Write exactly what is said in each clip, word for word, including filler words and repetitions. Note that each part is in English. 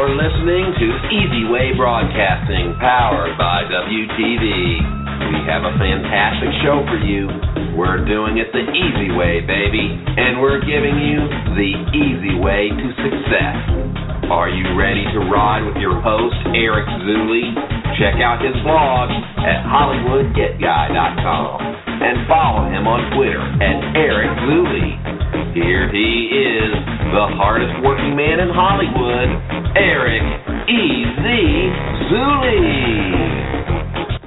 You're listening to Easy Way Broadcasting, powered by W T V. We have a fantastic show for you. We're doing it the easy way, baby, and we're giving you the easy way to success. Are you ready to ride with your host, Eric Zuley? Check out his blog at Hollywood Get Guy dot com and follow him on Twitter at Eric Zuley. Here he is, the hardest working man in Hollywood, Eric Easy Zuley.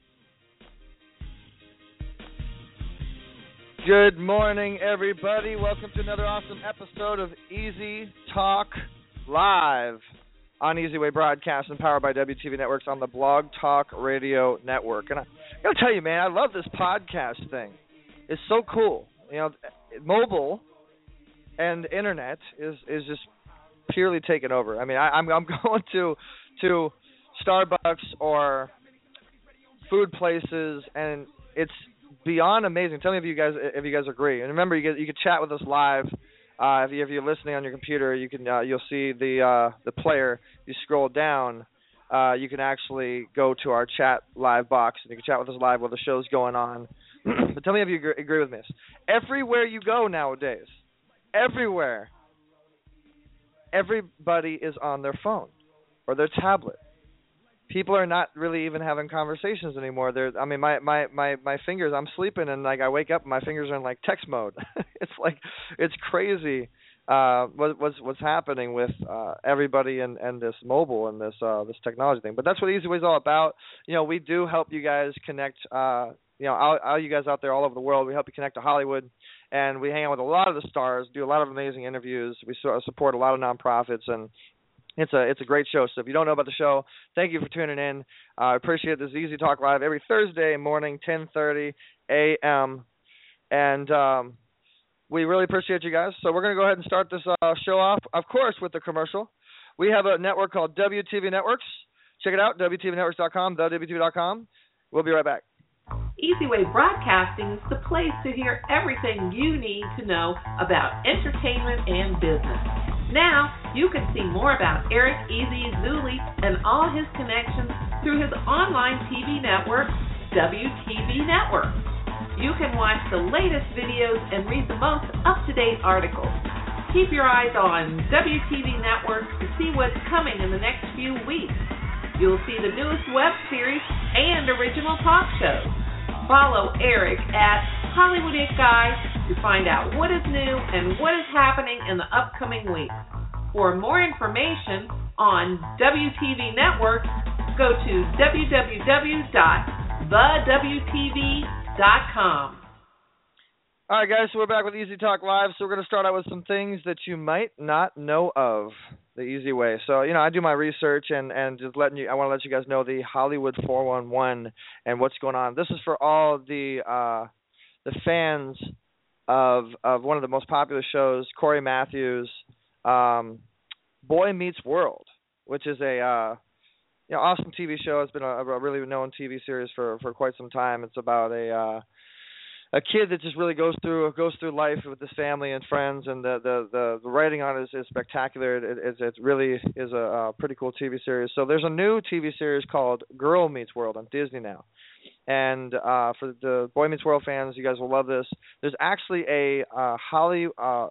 Good morning, everybody. Welcome to another awesome episode of Easy Talk Live on Easy Way Broadcasting, powered by W T V Networks on the Blog Talk Radio Network. And I, I gotta tell you, man, I love this podcast thing. It's so cool. You know, mobile and internet is, is just purely taken over. I mean, I, I'm I'm going to to Starbucks or food places, and it's beyond amazing. Tell me if you guys if you guys agree. And remember, you get, you can chat with us live. Uh, if, you, if you're listening on your computer, you can uh, you'll see the uh, the player. You scroll down, uh, you can actually go to our chat live box, and you can chat with us live while the show's going on. But tell me if you agree, agree with me. Everywhere you go nowadays, everywhere, everybody is on their phone or their tablet. People are not really even having conversations anymore. They're, I mean, my, my, my, my fingers, I'm sleeping and like I wake up and my fingers are in like text mode. It's like, it's crazy uh, what, what's what's happening with uh, everybody and, and this mobile and this uh, this technology thing. But that's what Easy Way is all about. You know, we do help you guys connect, uh, you know, all, all you guys out there all over the world. We help you connect to Hollywood, and we hang out with a lot of the stars, do a lot of amazing interviews. We support a lot of nonprofits, and It's a it's a great show. So if you don't know about the show, thank you for tuning in. I uh, appreciate this Easy Talk Live every Thursday morning, ten thirty a.m. And um, we really appreciate you guys. So we're going to go ahead and start this uh, show off, of course, with the commercial. We have a network called W T V Networks. Check it out, W T V networks dot com, the W T V dot com. We'll be right back. Easy Way Broadcasting is the place to hear everything you need to know about entertainment and business. Now, you can see more about Eric Easy Zuley and all his connections through his online T V network, W T V Network. You can watch the latest videos and read the most up-to-date articles. Keep your eyes on W T V Network to see what's coming in the next few weeks. You'll see the newest web series and original talk shows. Follow Eric at Hollywood It Guy to find out what is new and what is happening in the upcoming weeks. For more information on W T V Network, go to w w w dot the w t v dot com. All right, guys, so we're back with Easy Talk Live. So we're going to start out with some things that you might not know of the easy way. So, you know, I do my research and, and just letting you, I want to let you guys know the Hollywood four one one and what's going on. This is for all the uh, the fans of of one of the most popular shows, Corey Matthews, um, Boy Meets World, which is a uh, you know awesome T V show. It's been a, a really known T V series for, for quite some time. It's about a uh, a kid that just really goes through goes through life with his family and friends, and the the, the, the writing on it is, is spectacular. It, it, it really is a, a pretty cool T V series. So there's a new T V series called Girl Meets World on Disney now. And uh, for the Boy Meets World fans, you guys will love this. There's actually a uh, Holly, uh,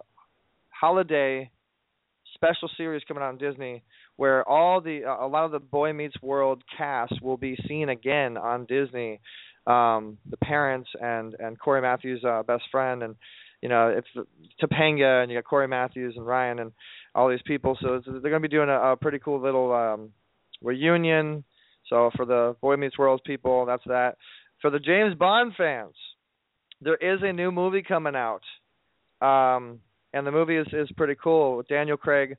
holiday special series coming out on Disney where all the uh, a lot of the Boy Meets World cast will be seen again on Disney. Um, the parents and, and Corey Matthews' uh, best friend, and you know it's Topanga, and you got Corey Matthews and Ryan and all these people. So it's, they're going to be doing a, a pretty cool little um, reunion. So for the Boy Meets World people, that's that. For the James Bond fans, there is a new movie coming out, um, and the movie is, is pretty cool with Daniel Craig.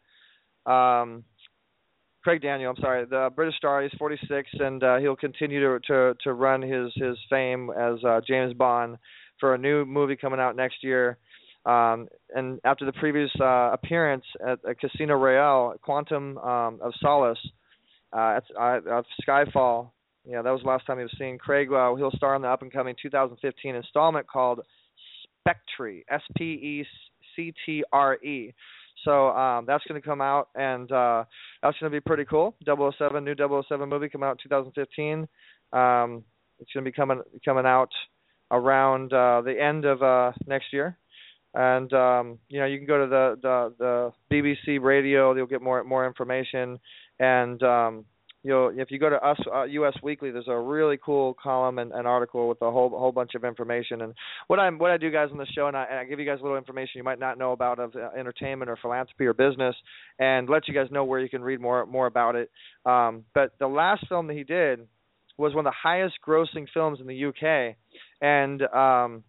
Um, Craig Daniel, I'm sorry, the British star. He's forty-six, and uh, he'll continue to, to to run his his fame as uh, James Bond for a new movie coming out next year. Um, and after the previous uh, appearance at, at Casino Royale, Quantum um, of Solace, uh, at, uh, at Skyfall, yeah, that was the last time he was seen. Craig, uh, he'll star in the up and coming two thousand fifteen installment called Spectre, S P E C T R E. So um, that's going to come out, and uh, that's going to be pretty cool. double oh seven, new double oh seven movie coming out in two thousand fifteen. Um, it's going to be coming coming out around uh, the end of uh, next year. And um, you know, you can go to the, the, the B B C Radio. You'll get more more information. And um, you'll if you go to us uh, U S Weekly, there's a really cool column and, and article with a whole whole bunch of information. And what I what I do, guys, on the show, and I, and I give you guys a little information you might not know about of uh, entertainment or philanthropy or business, and let you guys know where you can read more more about it. Um, but the last film that he did was one of the highest grossing films in the U K, and um,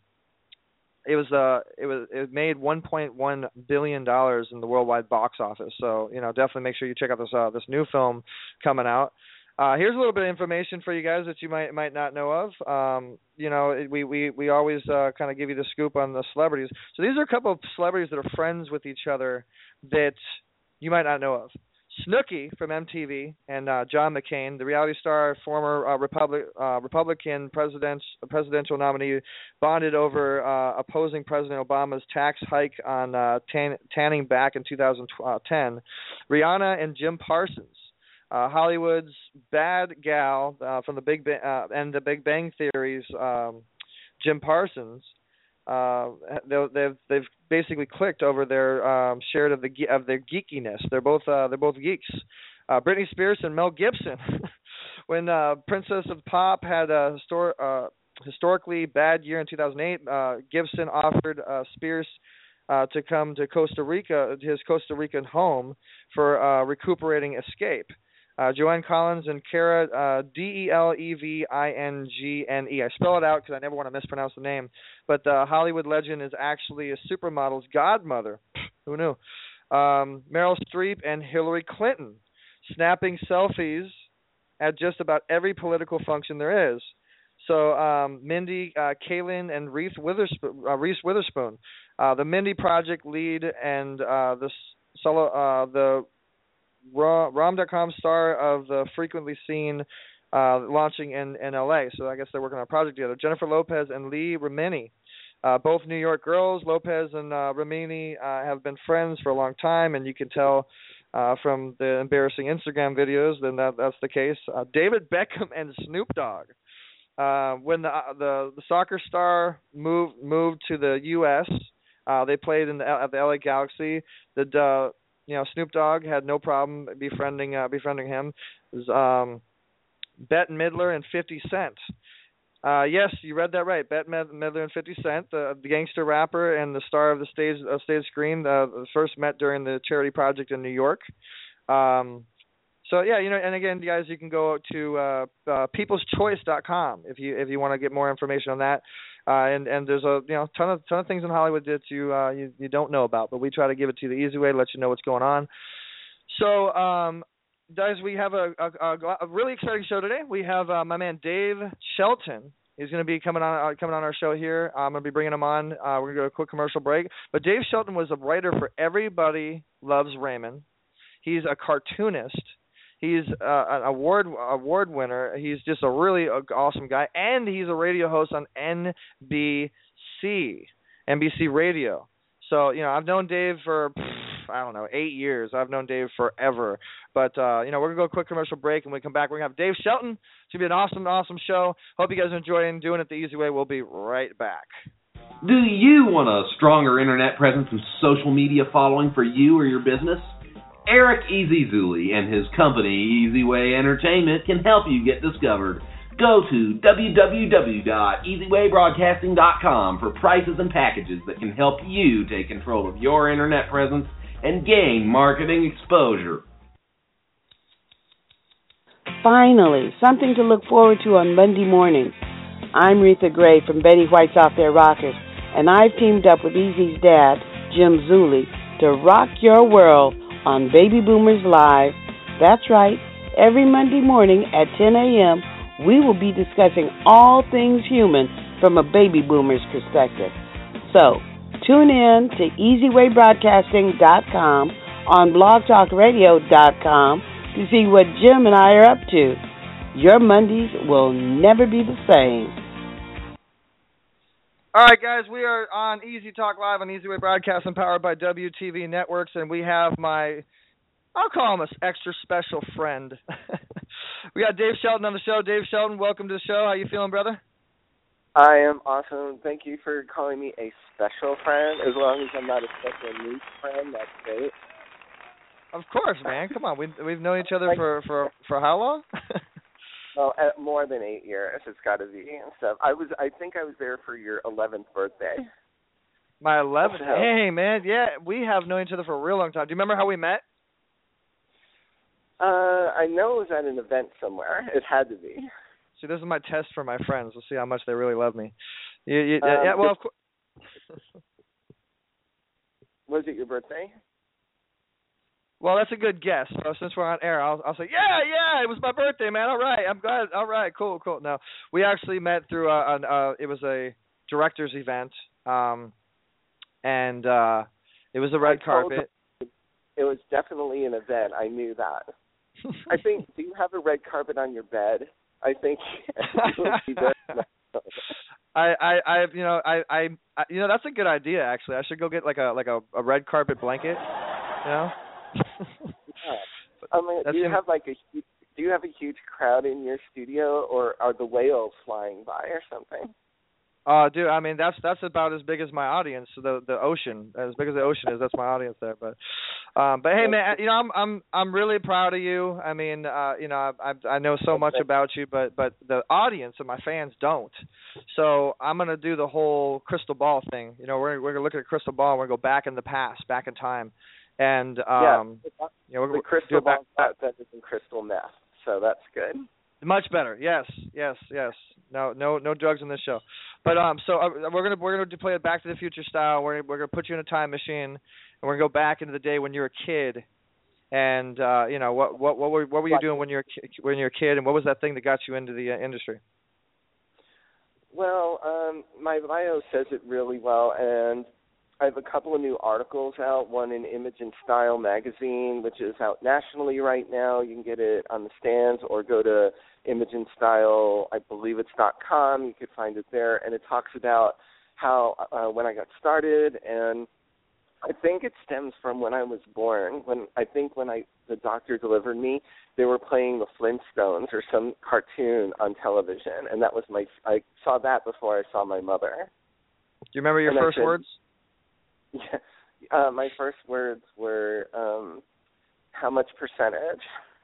It was uh it was it made one point one billion dollars in the worldwide box office. So you know, definitely make sure you check out this uh, this new film coming out. Uh, here's a little bit of information for you guys that you might might not know of. Um, you know, we we we always uh, kind of give you the scoop on the celebrities. So these are a couple of celebrities that are friends with each other that you might not know of. Snooki from M T V and uh, John McCain, the reality star, former uh, Republic, uh, Republican president, presidential nominee, bonded over uh, opposing President Obama's tax hike on uh, tan- tanning back in two thousand ten. Rihanna and Jim Parsons, uh, Hollywood's bad gal uh, from the Big ba- uh, and the Big Bang Theory's um, Jim Parsons. Uh, they've they've basically clicked over their um, shared of the of their geekiness. They're both uh, they're both geeks. Uh, Britney Spears and Mel Gibson. When uh, Princess of Pop had a histor- uh, historically bad year in two thousand eight, uh, Gibson offered uh, Spears uh, to come to Costa Rica, his Costa Rican home, for uh, recuperating escape. Uh, Joanne Collins and Cara, uh, D E L E V I N G N E. I spell it out because I never want to mispronounce the name. But the Hollywood legend is actually a supermodel's godmother. Who knew? Um, Meryl Streep and Hillary Clinton snapping selfies at just about every political function there is. So um, Mindy uh, Kaling and Reese Witherspoon, uh, Reese Witherspoon uh, the Mindy Project lead and uh, the solo, uh, the Rom dot com star of the Frequently Seen, uh, launching in, in L A. So I guess they're working on a project together. Jennifer Lopez and Lee Remini, uh, both New York girls. Lopez and uh, Remini uh, have been friends for a long time, and you can tell uh, from the embarrassing Instagram videos then that that's the case. Uh, David Beckham and Snoop Dogg. Uh, when the, uh, the the soccer star moved moved to the U S, uh, they played in the at the L A Galaxy. The uh, You know, Snoop Dogg had no problem befriending uh, befriending him. It was um, Bette Midler and fifty Cent. Uh, yes, you read that right. Bette Midler and fifty Cent, the, the gangster rapper and the star of the stage uh, stage scream, uh, first met during the charity project in New York. Um, so yeah, you know, and again, guys, you can go to uh, uh, peoples choice dot com if you if you want to get more information on that. Uh, and, and there's a you know ton of ton of things in Hollywood that you, uh, you you don't know about, but we try to give it to you the easy way, let you know what's going on. So, um, guys, we have a, a, a really exciting show today. We have uh, my man Dave Shelton. He's going to be coming on uh, coming on our show here. I'm going to be bringing him on. Uh, we're going to go to a quick commercial break. But Dave Shelton was a writer for Everybody Loves Raymond. He's a cartoonist. He's uh, an award award winner. He's just a really awesome guy, and he's a radio host on N B C, N B C Radio. So you know, I've known Dave for I don't know eight years. I've known Dave forever. But uh, you know, we're gonna go a quick commercial break, and when we come back, we're gonna have Dave Shelton. It's gonna be an awesome, awesome show. Hope you guys are enjoying doing it the easy way. We'll be right back. Do you want a stronger internet presence and social media following for you or your business? Eric Ezizuli and his company, Easy Way Entertainment, can help you get discovered. Go to w w w dot easy way broadcasting dot com for prices and packages that can help you take control of your internet presence and gain marketing exposure. Finally, something to look forward to on Monday mornings. I'm Retha Gray from Betty White's Out There Rockers, and I've teamed up with Easy's dad, Jim Zuli, to rock your world on Baby Boomers Live. That's right. Every Monday morning at ten a.m., we will be discussing all things human from a baby boomer's perspective. So, tune in to easy way broadcasting dot com on blog talk radio dot com to see what Jim and I are up to. Your Mondays will never be the same. All right, guys, we are on Easy Talk Live on Easy Way Broadcasting, powered by W T V Networks, and we have my, I'll call him an extra special friend. We got Dave Shelton on the show. Dave Shelton, welcome to the show. How you feeling, brother? I am awesome. Thank you for calling me a special friend. As long as I'm not a special news friend, that's great. Of course, man. Come on, we've we've known each other for for for how long? Well, at more than eight years, it's got to be and stuff. I was, I think, I was there for your eleventh birthday. My eleventh. So, hey, man. Yeah, we have known each other for a real long time. Do you remember how we met? Uh, I know it was at an event somewhere. It had to be. See, this is my test for my friends. We'll see how much they really love me. You, you, um, yeah. Well, of course. Was it your birthday? Well, that's a good guess. So since we're on air, I'll, I'll say, yeah, yeah, it was my birthday, man. All right, I'm glad. All right, cool, cool. No, we actually met through a, an, uh, it was a director's event, um, and uh, it was a red I carpet. It was definitely an event. I knew that. I think, do you have a red carpet on your bed? I think I, I, I, you know, I, I, I, you know, that's a good idea. Actually, I should go get like a like a, a red carpet blanket. You know. Yeah. I mean, do you in, have like a huge, do you have a huge crowd in your studio, or are the whales flying by or something? Uh, dude, I mean that's that's about as big as my audience. The the ocean, as big as the ocean is, that's my audience there. But, um, but hey, man, you know I'm I'm I'm really proud of you. I mean, uh, you know, I I know so much about you, but but the audience and my fans don't. So I'm gonna do the whole crystal ball thing. You know, we're we're gonna look at a crystal ball. And we're gonna go back in the past, back in time, and um, yeah, you know, we're, the crystal back, ball that, that isn't crystal meth, so that's good. Much better. Yes, yes, yes. No, no, no drugs in this show. But um, so uh, we're gonna we're gonna play it Back to the Future style. We're we're gonna put you in a time machine, and we're gonna go back into the day when you were a kid, and uh, you know what what what were what were you doing when you were when you were a kid, and what was that thing that got you into the uh, industry? Well, um, my bio says it really well, and I have a couple of new articles out. One in Image and Style magazine, which is out nationally right now. You can get it on the stands or go to Image and Style, I believe it's .com. You could find it there, and it talks about how uh, when I got started, and I think it stems from when I was born. When I think when I the doctor delivered me, they were playing the Flintstones or some cartoon on television, and that was my. I saw that before I saw my mother. Do you remember your and first said, words? Yeah, uh, my first words were, um, "How much percentage?"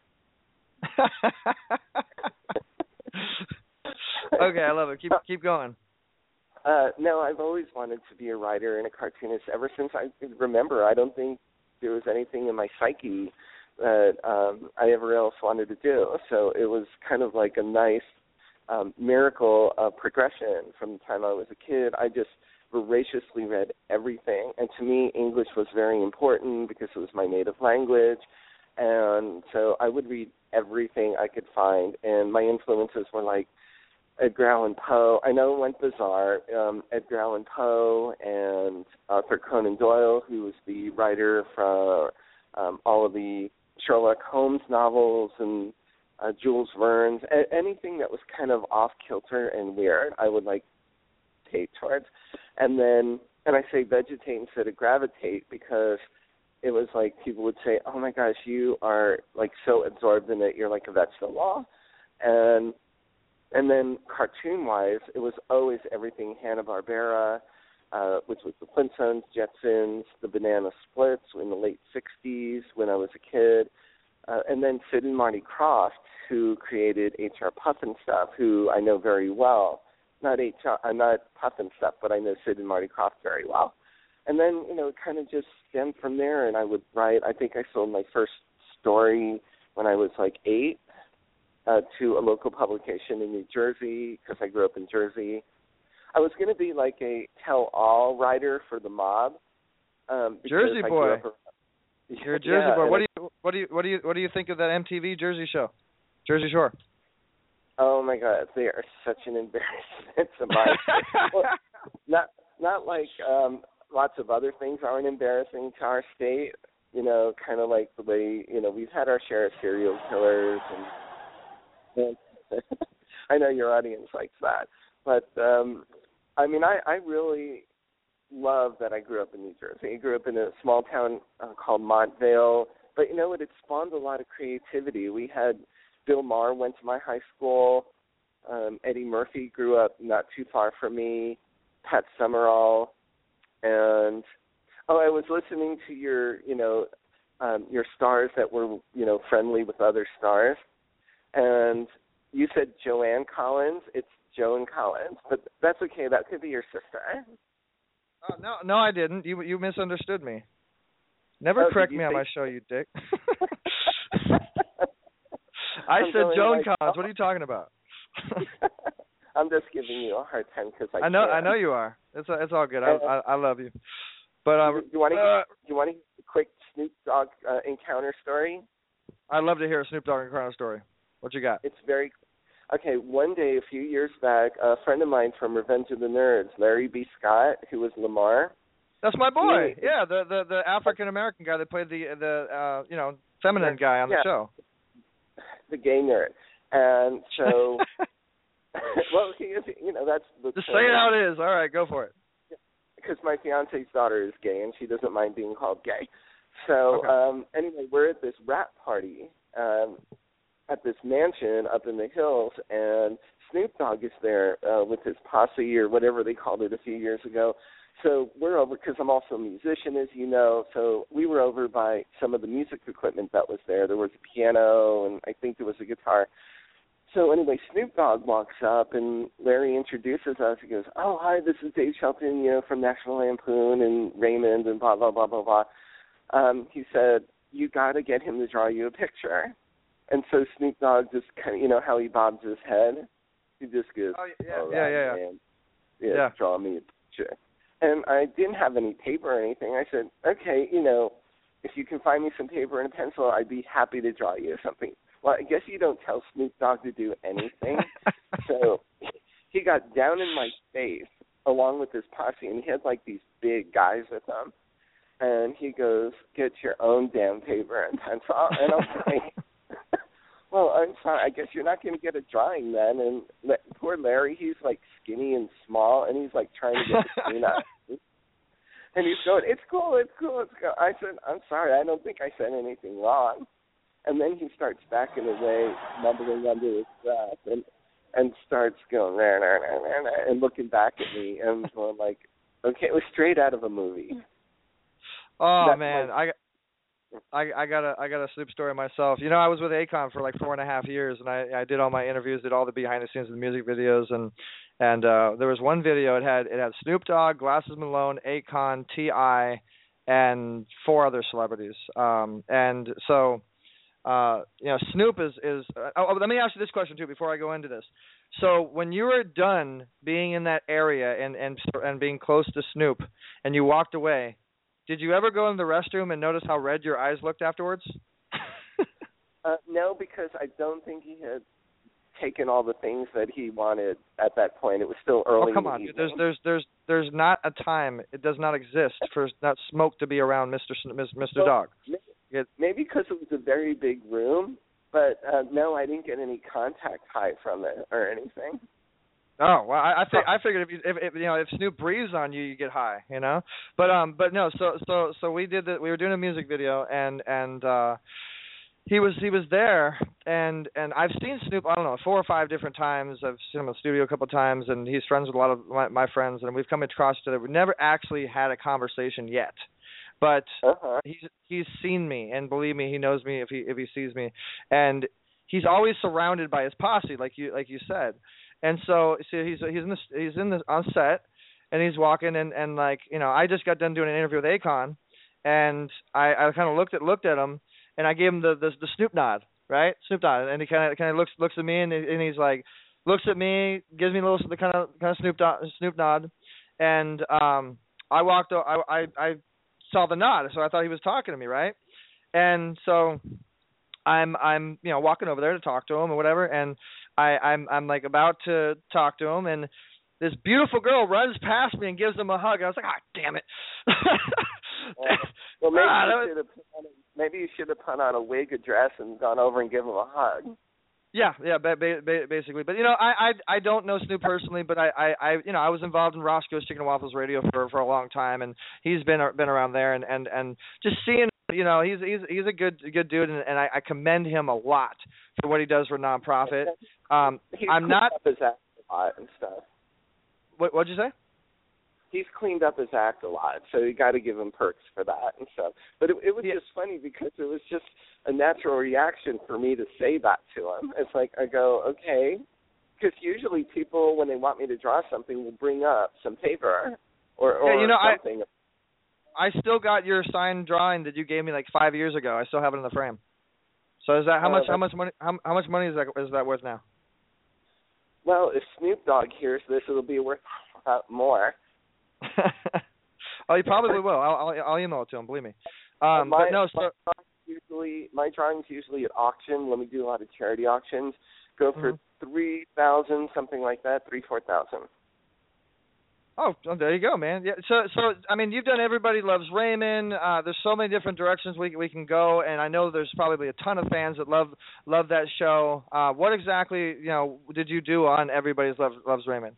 Okay, I love it. Keep keep going. Uh, no, I've always wanted to be a writer and a cartoonist ever since I could remember. I don't think there was anything in my psyche that um, I ever else wanted to do. So it was kind of like a nice um, miracle of progression from the time I was a kid. I just voraciously read everything. And to me, English was very important because it was my native language. And so I would read everything I could find. And my influences were like Edgar Allan Poe. I know it went bizarre. Um, Edgar Allan Poe and Arthur Conan Doyle, who was the writer for um, all of the Sherlock Holmes novels and uh, Jules Verne's, a- anything that was kind of off-kilter and weird, I would like gravitate towards. And then, and I say vegetate instead of gravitate because it was like people would say, oh my gosh, you are like so absorbed in it, you're like a vegetable. And and then cartoon-wise, it was always everything Hanna-Barbera, uh, which was the Flintstones, Jetsons, the Banana Splits in the late sixties when I was a kid, uh, and then Sid and Marty Krofft, who created H R Pufnstuf, who I know very well. Not H R, uh, not Pufnstuf, but I know Sid and Marty Krofft very well. And then, you know, it kind of just stemmed from there, and I would write. I think I sold my first story when I was like eight uh, to a local publication in New Jersey because I grew up in Jersey. I was going to be like a tell-all writer for the mob. Um, Jersey I boy. grew up, You're a Jersey yeah, boy. What I, do you what do you what do you what do you think of that M T V Jersey show, Jersey Shore? Oh my God, they are such an embarrassment to my well, not not like um, lots of other things aren't embarrassing to our state. You know, kind of like the way you know we've had our share of serial killers, and, and I know your audience likes that. But um, I mean, I, I really love that I grew up in New Jersey. I grew up in a small town uh, called Montvale. But you know what? It spawned a lot of creativity. We had Bill Maher went to my high school. Um, Eddie Murphy grew up not too far from me. Pat Summerall. And, oh, I was listening to your, you know, um, your stars that were, you know, friendly with other stars. And you said Joanne Collins. It's Joan Collins. But that's okay. That could be your sister. Oh, no, no, I didn't. You you misunderstood me. Never oh, correct me on my show, you dick. I I'm said Joan like, Collins. oh. What are you talking about? I'm just giving you a hard time because I. I know, can. I know you are. It's it's all good. I I, I love you. But um, you, you want to uh, you want a quick Snoop Dogg uh, encounter story? I'd love to hear a Snoop Dogg encounter story. What you got? It's very okay. One day, a few years back, a friend of mine from Revenge of the Nerds, Larry B. Scott, who was Lamar. That's my boy. He, yeah, the the, the African American guy that played the the uh, you know feminine guy on the yeah, show. The gay nerd, and so well, he is. You know, that's the. Just say it how it is. All right, go for it. Because my fiance's daughter is gay, and she doesn't mind being called gay. So okay. um, anyway, we're at this rap party um, at this mansion up in the hills, and Snoop Dogg is there uh, with his posse or whatever they called it a few years ago. So we're over, because I'm also a musician, as you know, so we were over by some of the music equipment that was there. There was a piano, and I think there was a guitar. So anyway, Snoop Dogg walks up, and Larry introduces us. He goes, oh, hi, this is Dave Shelton, you know, from National Lampoon and Raymond and blah, blah, blah, blah, blah. Um, he said, you got to get him to draw you a picture. And so Snoop Dogg just kind of, you know how he bobs his head? He just goes, oh, yeah, all yeah, right, yeah, man. Yeah, yeah, draw me a picture. And I didn't have any paper or anything. I said, okay, you know, if you can find me some paper and a pencil, I'd be happy to draw you something. Well, I guess you don't tell Snoop Dogg to do anything. So he got down in my face along with his posse, and he had like these big guys with him. And he goes, get your own damn paper and pencil. And I'm like, well, I'm sorry, I guess you're not going to get a drawing then. And poor Larry, he's like skinny and small, and he's like trying to get the screen out. And he's going, it's cool, it's cool, it's cool. I said, I'm sorry, I don't think I said anything wrong. And then he starts backing away, mumbling under his breath, and and starts going, nah, nah, nah, nah, nah, and looking back at me, and going like, okay, it was straight out of a movie. Oh, That's man, my, I, I, I got a I got a Snoop story myself. You know, I was with Akon for like four and a half years, and I, I did all my interviews, did all the behind the scenes of the music videos, and and uh, there was one video. It had it had Snoop Dogg, Glasses Malone, Akon, T I, and four other celebrities. Um, and so, uh, you know, Snoop is is. Uh, oh, let me ask you this question too before I go into this. So, when you were done being in that area and and and being close to Snoop, and you walked away, did you ever go in the restroom and notice how red your eyes looked afterwards? uh, no, because I don't think he had taken all the things that he wanted at that point. It was still early. Oh, come in the on. evening. There's there's there's there's not a time. It does not exist for not smoke to be around Mister Mister Well, Dogg. Maybe, maybe because it was a very big room, but uh, no, I didn't get any contact high from it or anything. Oh well, I I, th- I figured if you if, if you know if Snoop breathes on you, you get high, you know. But um, but no. So so so we did that. We were doing a music video, and and uh, he was he was there, and and I've seen Snoop. I don't know, four or five different times. I've seen him in the studio a couple of times, and he's friends with a lot of my, my friends, and we've come across each other. We've never actually had a conversation yet, but uh-huh. he's he's seen me, and believe me, he knows me if he if he sees me, and he's always surrounded by his posse, like you like you said. And so, so he's he's in the he's in the on set, and he's walking and, and like you know I just got done doing an interview with Akon, and I, I kind of looked at looked at him, and I gave him the the, the Snoop nod, right? Snoop nod, and he kind of kind of looks looks at me and, and he's like looks at me, gives me a little the kind of kind of Snoop nod, Snoop nod, and um I walked I I I saw the nod, so I thought he was talking to me, right? And so I'm I'm you know walking over there to talk to him or whatever, and I, I'm I'm like about to talk to him, and this beautiful girl runs past me and gives him a hug. I was like, ah, damn it. well, maybe, ah, you was... should have, maybe you should have put on a wig, a dress, and gone over and given him a hug. Yeah, yeah, ba- ba- ba- basically. But you know, I, I I don't know Snoop personally, but I, I, I you know I was involved in Roscoe's Chicken and Waffles Radio for for a long time, and he's been been around there, and and and just seeing, you know, he's he's he's a good good dude, and, and I, I commend him a lot for what he does for nonprofit. Um, He's I'm not. up his act a lot and stuff. What what'd you say? He's cleaned up his act a lot, so you got to give him perks for that and stuff. But it, it was Yeah. just funny because it was just a natural reaction for me to say that to him. It's like I go, okay, because usually people, when they want me to draw something, will bring up some paper or, or yeah, you know, something. I I still got your signed drawing that you gave me like five years ago. I still have it in the frame. So is that how Oh, much how that's- much money how, how much money is that is that worth now? Well, if Snoop Dogg hears this, it'll be worth a lot more. Oh, you probably will. I'll, I'll I'll email it to him. Believe me. Um, my, but no, so my drawings usually my drawings usually at auction. When we do a lot of charity auctions, go for mm-hmm. three thousand, something like that, three four thousand. Oh, well, there you go, man. Yeah. So, so I mean, you've done Everybody Loves Raymond. Uh, there's so many different directions we we can go, and I know there's probably a ton of fans that love love that show. Uh, what exactly, you know, did you do on Everybody Loves Loves Raymond?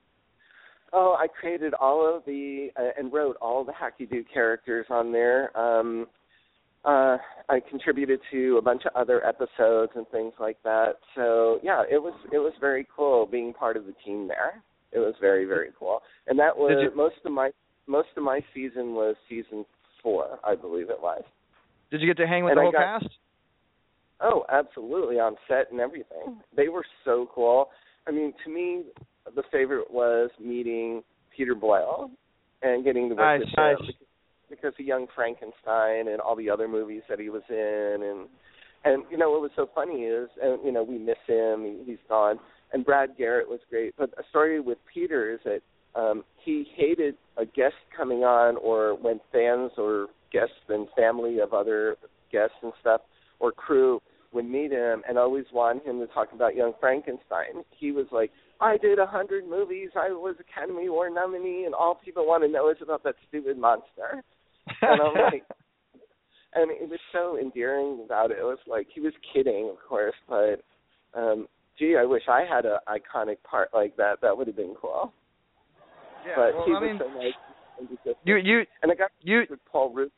Oh, I created all of the uh, and wrote all the Hacky Do characters on there. Um, uh, I contributed to a bunch of other episodes and things like that. So yeah, it was it was very cool being part of the team there. It was very very cool, and that was you, most of my most of my season was season four, I believe it was. Did you get to hang with and the I whole got, cast? Oh, absolutely, on set and everything. They were so cool. I mean, to me, the favorite was meeting Peter Boyle and getting to work nice, with nice. him because, because of Young Frankenstein and all the other movies that he was in, and and you know what was so funny is, and you know we miss him, he, he's gone, and Brad Garrett was great. But a story with Peter is that um, he hated a guest coming on, or when fans or guests and family of other guests and stuff or crew would meet him and always want him to talk about Young Frankenstein. He was like, I did a hundred movies, I was Academy Award nominee, and all people want to know is about that stupid monster. And I'm like, and it was so endearing about it. It was like, he was kidding, of course, but um, gee, I wish I had an iconic part like that. That would have been cool. Yeah, but well, he I was mean, so nice. And just, you you and I got you with Paul Rubens.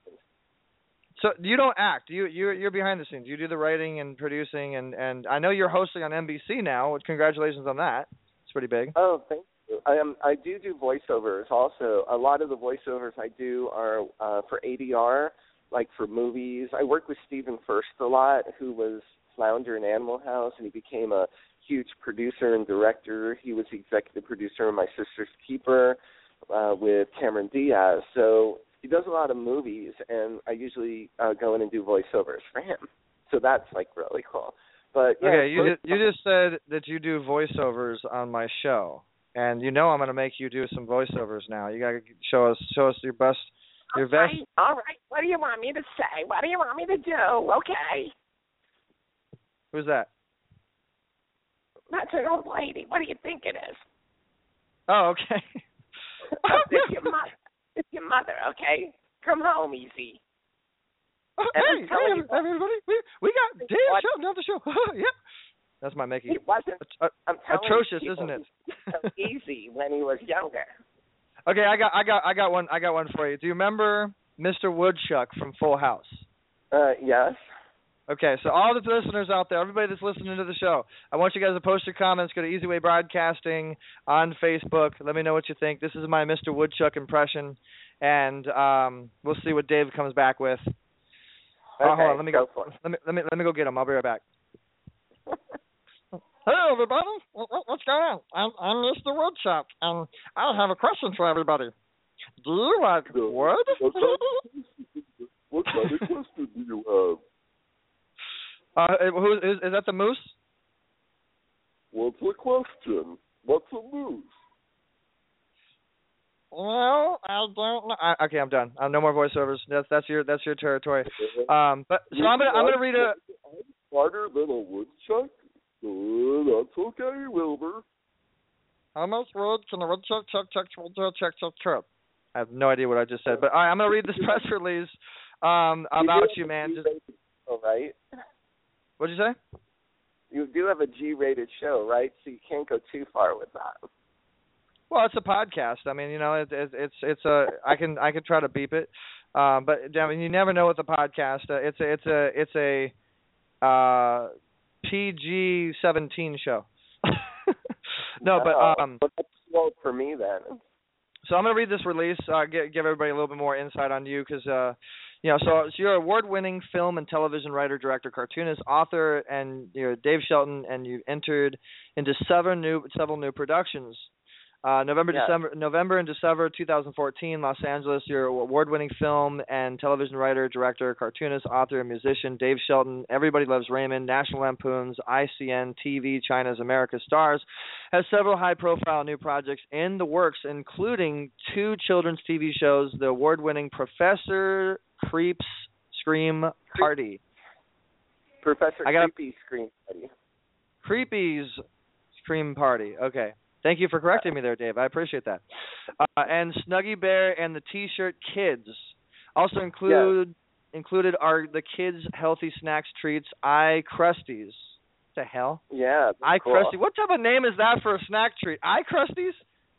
So you don't act. You you're you're behind the scenes. You do the writing and producing, and and I know you're hosting on N B C now. Congratulations on that. It's pretty big. Oh, thank you. I am. I do do voiceovers also. A lot of the voiceovers I do are uh, for A D R, like for movies. I work with Stephen Furst a lot, who was Flounder in Animal House, and he became a huge producer and director. He was the executive producer of My Sister's Keeper uh, with Cameron Diaz. So he does a lot of movies, and I usually uh, go in and do voiceovers for him. So that's like really cool. But yeah, okay, you first, just, you just said that you do voiceovers on my show, and you know I'm going to make you do some voiceovers now. You got to show us show us your best your all best. right, all right. What do you want me to say? What do you want me to do? Okay. Who's that? That's an old lady. What do you think it is? Oh, okay. It's your mother. It's your mother, okay? Come home, easy. Oh, And hey, I'm hey, telling you everybody, we we got Dave what? show, another show. Yeah, that's my Mickey. He wasn't. Uh, I'm telling atrocious, you, isn't it? so easy when he was younger. Okay, I got I got I got one I got one for you. Do you remember Mister Woodchuck from Full House? uh, yes. Okay, so all the listeners out there, everybody that's listening to the show, I want you guys to post your comments. Go to Easy Way Broadcasting on Facebook. Let me know what you think. This is my Mister Woodchuck impression, and um, we'll see what Dave comes back with. Okay, oh, hold on, let me go go. for it. Let me let me let me go get him. I'll be right back. Hey everybody, what's going on? I'm, I'm Mister Woodchuck, and I have a question for everybody. Do you like wood? What kind of question do you have? Uh, who is, is that the moose? What's the question? What's a moose? Well, I don't know. I, okay, I'm done. Uh, no more voiceovers. That's that's your that's your territory. Um, but so I'm gonna I'm gonna read a. I'm smarter than a woodchuck. Uh, that's okay, Wilbur. How much wood can a woodchuck chuck chuck chuck chuck chuck chuck? I have no idea what I just said, but all right, I'm gonna read this press release um, about you, man. Just, All right. what'd you say? you do have a G-rated show, right? So you can't go too far with that. Well, it's a podcast. I mean, you know, it, it, it's it's a I can I can try to beep it, um, but I mean, you never know with a podcast. Uh, it's a it's a it's a uh, P G seventeen show. No, but um, but that's slow for me then. So I'm going to read this release, uh, give, give everybody a little bit more insight on you, because, uh, you know, so, so you're an award-winning film and television writer, director, cartoonist, author, and you're Dave Shelton, and you've entered into several new several new productions. Uh, November, yeah. December, November and December twenty fourteen, Los Angeles. You're an award-winning film and television writer, director, cartoonist, author, and musician. Dave Shelton, Everybody Loves Raymond, National Lampoon's, I C N T V, China's America's Stars, has several high-profile new projects in the works, including two children's T V shows: the award-winning Professor Creep's Scream Party. Professor I got Creepy Scream Party. Creepy's Scream Party. Okay. Thank you for correcting me there, Dave. I appreciate that. Uh, and Snuggy Bear and the T-Shirt Kids. Also include yeah. included are the kids' healthy snacks treats, I Krusties. What the hell? Yeah, I cool. Krusty. What type of name is that for a snack treat? I Krusties?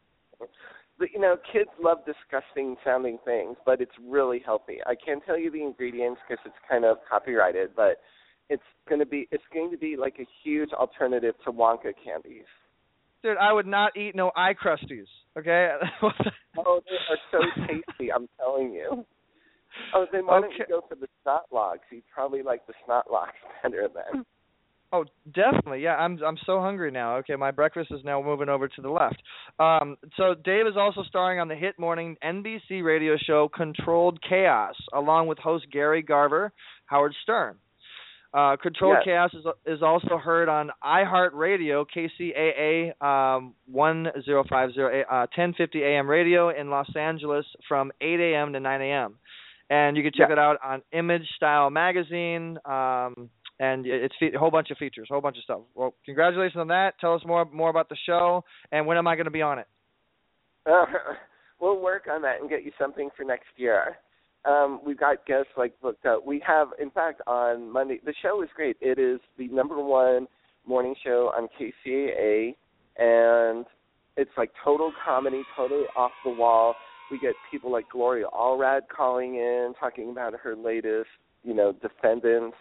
But, you know, kids love disgusting sounding things, but it's really healthy. I can't tell you the ingredients because it's kind of copyrighted, but it's going to be it's going to be like a huge alternative to Wonka candies. Dude, I would not eat no eye crusties, okay? Oh, they are so tasty, I'm telling you. Oh, then why okay. don't you go for the snot logs? You'd probably like the snot logs better then. Oh, definitely. Yeah, I'm I'm so hungry now. Okay, my breakfast is now moving over to the left. Um, so Dave is also starring on the hit morning N B C radio show Controlled Chaos, along with host Gary Garver, Howard Stern. Uh, Controlled yes. Chaos is, is also heard on iHeartRadio, K C A A um, one oh five oh, uh, ten fifty A M radio in Los Angeles from eight a.m. to nine a.m. And you can check yeah. it out on Image Style Magazine, um, and it's fe- a whole bunch of features, a whole bunch of stuff. Well, congratulations on that. Tell us more more about the show, and when am I going to be on it? Uh, we'll work on that and get you something for next year. Um, we've got guests like booked out. We have, in fact, on Monday, the show is great. It is the number one morning show on K C A A, and it's like total comedy, totally off the wall. We get people like Gloria Allred calling in, talking about her latest, you know, defendants,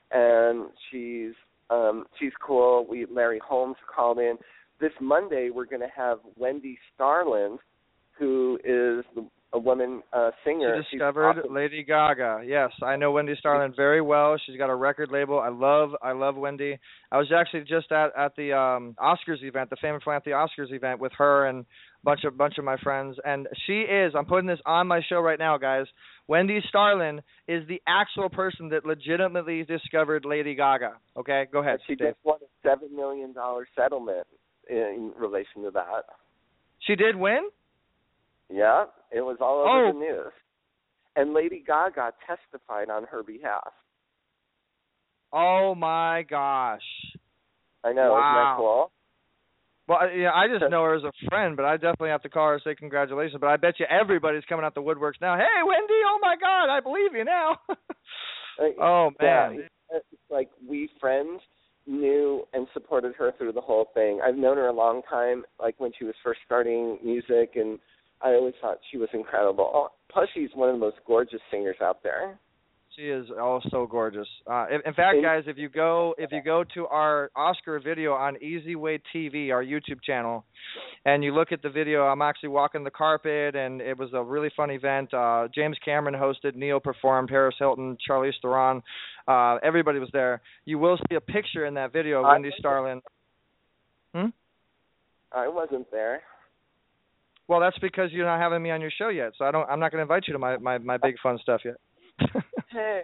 and she's um, she's cool. We Larry Holmes called in. This Monday, we're going to have Wendy Starland, who is the a woman uh, singer. She discovered awesome. Lady Gaga. Yes, I know Wendy Starland very well. She's got a record label. I love, I love Wendy. I was actually just at at the um, Oscars event, the Fame and Philanthropy Oscars event, with her and a bunch of bunch of my friends. And she is. I'm putting this on my show right now, guys. Wendy Starland is the actual person that legitimately discovered Lady Gaga. Okay, go ahead. She Dave. just won a seven million dollar settlement in relation to that. She did win? Yeah, it was all over oh. the news. And Lady Gaga testified on her behalf. Oh, my gosh. I know, wow. isn't that cool? Well, yeah, I just know her as a friend, but I definitely have to call her and say congratulations. But I bet you everybody's coming out the woodworks now. Hey, Wendy, oh, my God, I believe you now. Oh, man. Yeah, it's like we friends knew and supported her through the whole thing. I've known her a long time, like when she was first starting music, and I always thought she was incredible. Plus, she's one of the most gorgeous singers out there. She is oh so gorgeous. Uh, in, in fact, guys, if you go if you go to our Oscar video on Easy Way T V, our YouTube channel, and you look at the video, I'm actually walking the carpet, and it was a really fun event. Uh, James Cameron hosted, Neo performed, Paris Hilton, Charlize Theron, uh, everybody was there. You will see a picture in that video of Wendy Starland. Hmm? I wasn't there. Well, that's because you're not having me on your show yet, so I don't. I'm not going to invite you to my, my, my big fun stuff yet. Hey.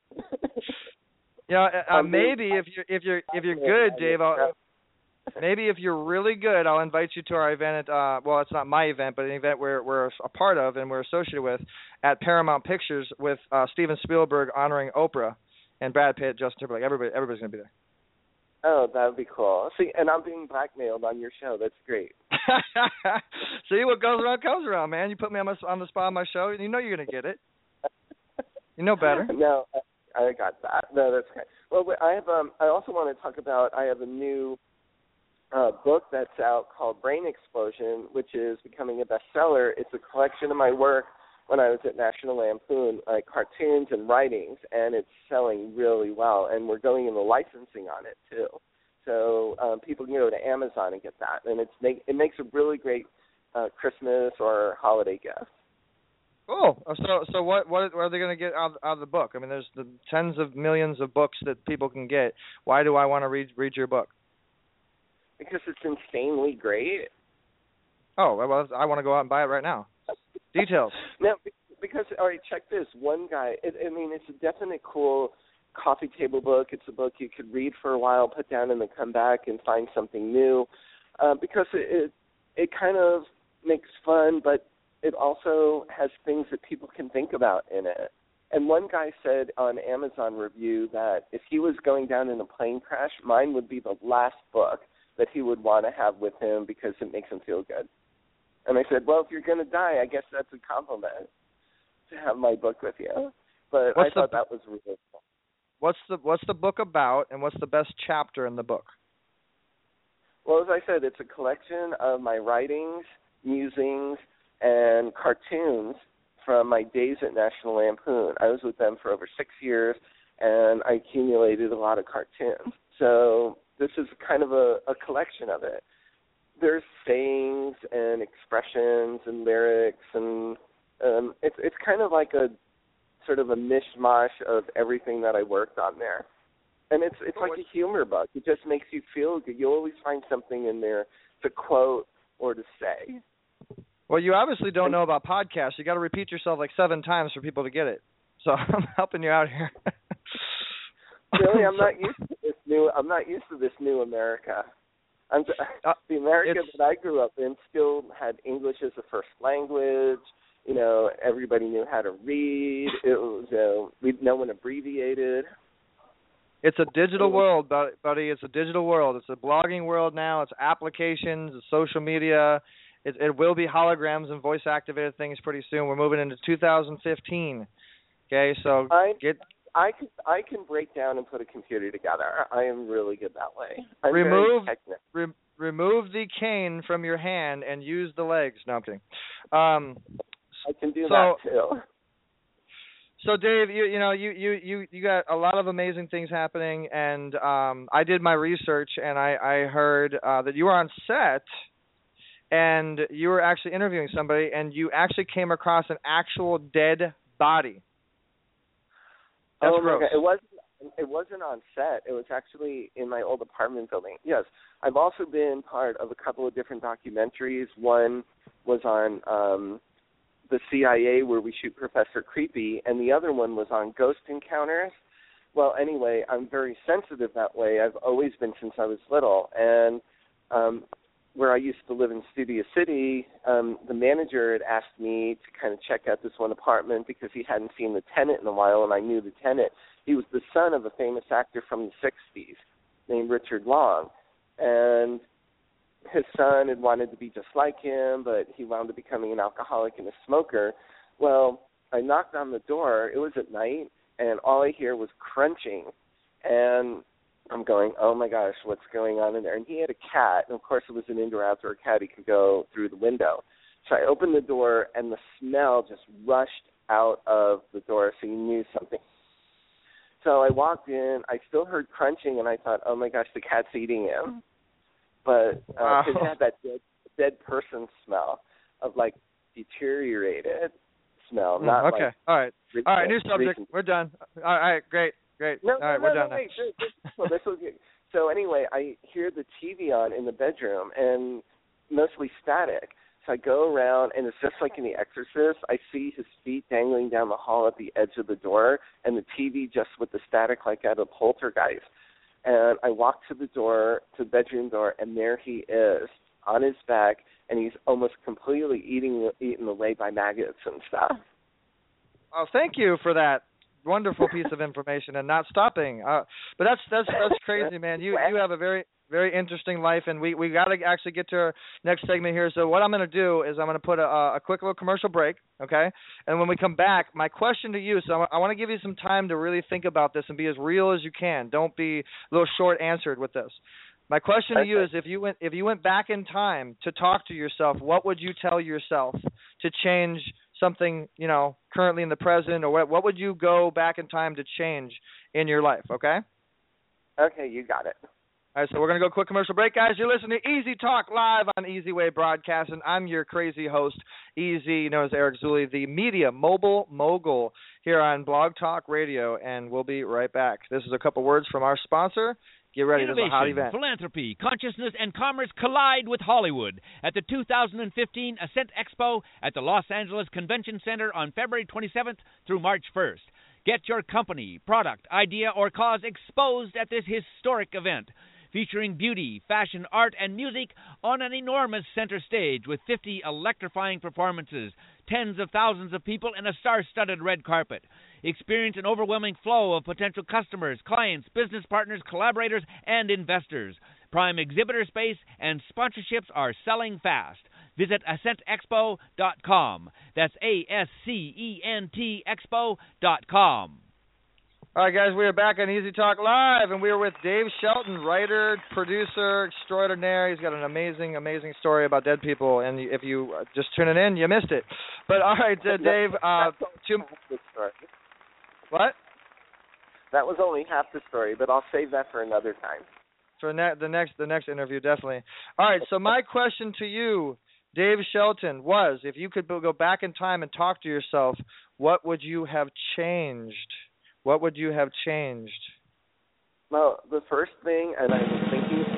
Yeah, uh, maybe if you're if you're if you're good, Dave. I'll, maybe if you're really good, I'll invite you to our event. At, uh, well, it's not my event, but an event we're we're a part of and we're associated with at Paramount Pictures with uh, Steven Spielberg honoring Oprah and Brad Pitt, Justin Timberlake. Everybody, everybody's gonna be there. Oh, that would be cool. See, and I'm being blackmailed on your show. That's great. See, what goes around comes around, man. You put me on, my, on the spot on my show, you know you're gonna get it. You know better. No, I got that. No, that's okay. Well, I have. Um, I also want to talk about. I have a new uh, book that's out called Brain Explosion, which is becoming a bestseller. It's a collection of my work when I was at National Lampoon, like cartoons and writings, and it's selling really well. And we're going into licensing on it too. So um, people can go to Amazon and get that, and it's make, it makes a really great uh, Christmas or holiday gift. Oh, so so what what are they going to get out, out of the book? I mean, there's the tens of millions of books that people can get. Why do I want to read read your book? Because it's insanely great. Oh, well, I want to go out and buy it right now. Details. No, because, all right, check this. One guy, it, I mean, it's a definite cool coffee table book. It's a book you could read for a while, put down, and then come back and find something new. Uh, because it, it it kind of makes fun, but it also has things that people can think about in it. And one guy said on Amazon review that if he was going down in a plane crash, mine would be the last book that he would want to have with him because it makes him feel good. And I said, well, if you're going to die, I guess that's a compliment to have my book with you. But what's I thought the, that was really cool. What's the what's the book about, and what's the best chapter in the book? Well, as I said, it's a collection of my writings, musings, and cartoons from my days at National Lampoon. I was with them for over six years, and I accumulated a lot of cartoons. So this is kind of a, a collection of it. There's sayings and expressions and lyrics, and um, it's it's kind of like a sort of a mishmash of everything that I worked on there. And it's it's like a humor book. It just makes you feel good. You always find something in there to quote or to say. Well, you obviously don't know about podcasts. You got to repeat yourself like seven times for people to get it. So I'm helping you out here. Really, I'm not used to this new. I'm not used to this new America. I'm, uh, the America it's, that I grew up in still had English as a first language. You know, everybody knew how to read. It was uh, we no one abbreviated. It's a digital world, buddy. It's a digital world. It's a blogging world now. It's applications, it's social media. It, it will be holograms and voice-activated things pretty soon. We're moving into two thousand fifteen. Okay, so I, get. I can I can break down and put a computer together. I am really good that way. I'm remove very technical. Re, remove the cane from your hand and use the legs. No, I'm kidding. Um, I can do so, that too. So Dave, you you know you, you, you, you got a lot of amazing things happening, and um, I did my research, and I, I heard uh, that you were on set, and you were actually interviewing somebody, and you actually came across an actual dead body. That's oh gross. my God. It wasn't it wasn't on set. It was actually in my old apartment building. Yes, I've also been part of a couple of different documentaries. One was on um, the C I A where we shoot Professor Creepy, and the other one was on ghost encounters. Well, anyway, I'm very sensitive that way. I've always been since I was little. And um, where I used to live in Studio City, um, the manager had asked me to kind of check out this one apartment because he hadn't seen the tenant in a while, and I knew the tenant. He was the son of a famous actor from the sixties named Richard Long. And his son had wanted to be just like him, but he wound up becoming an alcoholic and a smoker. Well, I knocked on the door. It was at night, and all I hear was crunching. And I'm going, oh, my gosh, what's going on in there? And he had a cat, and, of course, it was an indoor-outdoor cat. He could go through the window. So I opened the door, and the smell just rushed out of the door, so you knew something. So I walked in. I still heard crunching, and I thought, oh, my gosh, the cat's eating him. But uh, wow. It had that dead, dead person smell of, like, deteriorated smell. Mm, not okay, like all right. recent, All right, new subject. recent. We're done. All right, great, great. No, all right, no, we're no, done no, now. wait. This, this, so, this was, so anyway, I hear the T V on in the bedroom, and mostly static. So I go around, and it's just like in The Exorcist. I see his feet dangling down the hall at the edge of the door, and the T V just with the static like out of Poltergeist. And I walk to the door, to the bedroom door, and there he is on his back, and he's almost completely eating, eaten away by maggots and stuff. Oh, thank you for that wonderful piece of information and not stopping. Uh, but that's that's that's crazy, man. You you have a very Very interesting life, and we we got to actually get to our next segment here. So what I'm going to do is I'm going to put a, a quick little commercial break, okay? And when we come back, my question to you, so I want to give you some time to really think about this and be as real as you can. Don't be a little short-answered with this. My question okay. to you is, if you went if you went back in time to talk to yourself, what would you tell yourself to change something, you know, currently in the present, or what, what would you go back in time to change in your life, okay? Okay, you got it. All right, so we're going to go quick commercial break, guys. You're listening to Easy Talk live on Easy Way Broadcasting. I'm your crazy host, Easy, known as Eric Zuley, the media mobile mogul here on Blog Talk Radio, and we'll be right back. This is a couple words from our sponsor. Get ready. Innovation, this is a hot event. Philanthropy, consciousness, and commerce collide with Hollywood at the two thousand fifteen Ascent Expo at the Los Angeles Convention Center on February twenty-seventh through March first. Get your company, product, idea, or cause exposed at this historic event, featuring beauty, fashion, art, and music on an enormous center stage with fifty electrifying performances, tens of thousands of people, and a star-studded red carpet. Experience an overwhelming flow of potential customers, clients, business partners, collaborators, and investors. Prime exhibitor space and sponsorships are selling fast. Visit ascent expo dot com. That's A S C E N T expo dot com. All right, guys, we are back on Easy Talk Live, and we are with Dave Shelton, writer, producer, extraordinaire. He's got an amazing, amazing story about dead people, and if you uh, just tune it in, you missed it. But all right, uh, Dave, uh, two... What? That was only half the story, but I'll save that for another time. For ne- the next, the next interview, definitely. All right, so my question to you, Dave Shelton, was: if you could go back in time and talk to yourself, what would you have changed? What would you have changed? Well, the first thing, and I was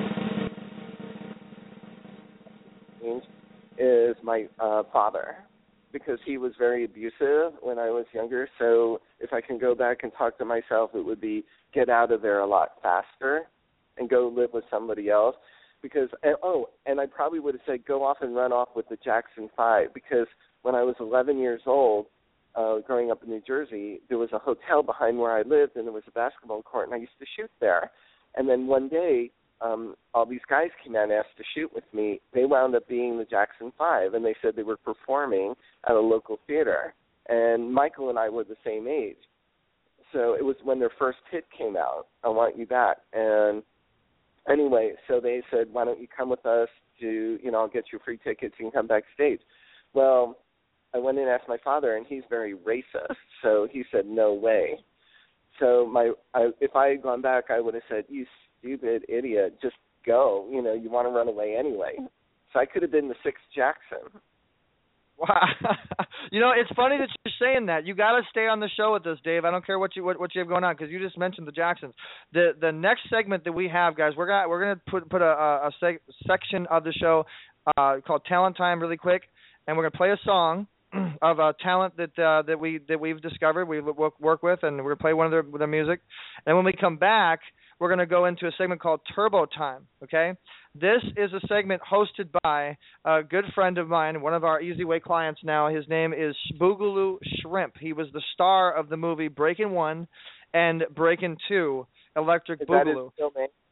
thinking, is my uh, father, because he was very abusive when I was younger. So if I can go back and talk to myself, it would be get out of there a lot faster and go live with somebody else. Because, and, oh, and I probably would have said go off and run off with the Jackson Five, because when I was eleven years old, Uh, growing up in New Jersey, there was a hotel behind where I lived, and there was a basketball court, and I used to shoot there. And then one day, um, all these guys came out and asked to shoot with me. They wound up being the Jackson Five, and they said they were performing at a local theater. And Michael and I were the same age. So it was when their first hit came out, I Want You Back. And anyway, so they said, why don't you come with us to, you know, I'll get you free tickets, you can come backstage. Well, I went and asked my father, and he's very racist, so he said, no way. So my, I, if I had gone back, I would have said, you stupid idiot, just go. You know, you want to run away anyway. So I could have been the sixth Jackson. Wow. You know, it's funny that you're saying that. You got to stay on the show with us, Dave. I don't care what you what, what you have going on, because you just mentioned the Jacksons. The the next segment that we have, guys, we're gonna we're gonna put put a a seg- section of the show uh, called Talent Time really quick, and we're gonna play a song of uh, talent that uh, that we that we've discovered, we work with, and we're gonna play one of their their music. And when we come back, we're gonna go into a segment called Turbo Time. Okay, this is a segment hosted by a good friend of mine, one of our Easy Way clients now. His name is Boogaloo Shrimp. He was the star of the movie Breakin' One and Breakin' Two, Electric Is Boogaloo. That his real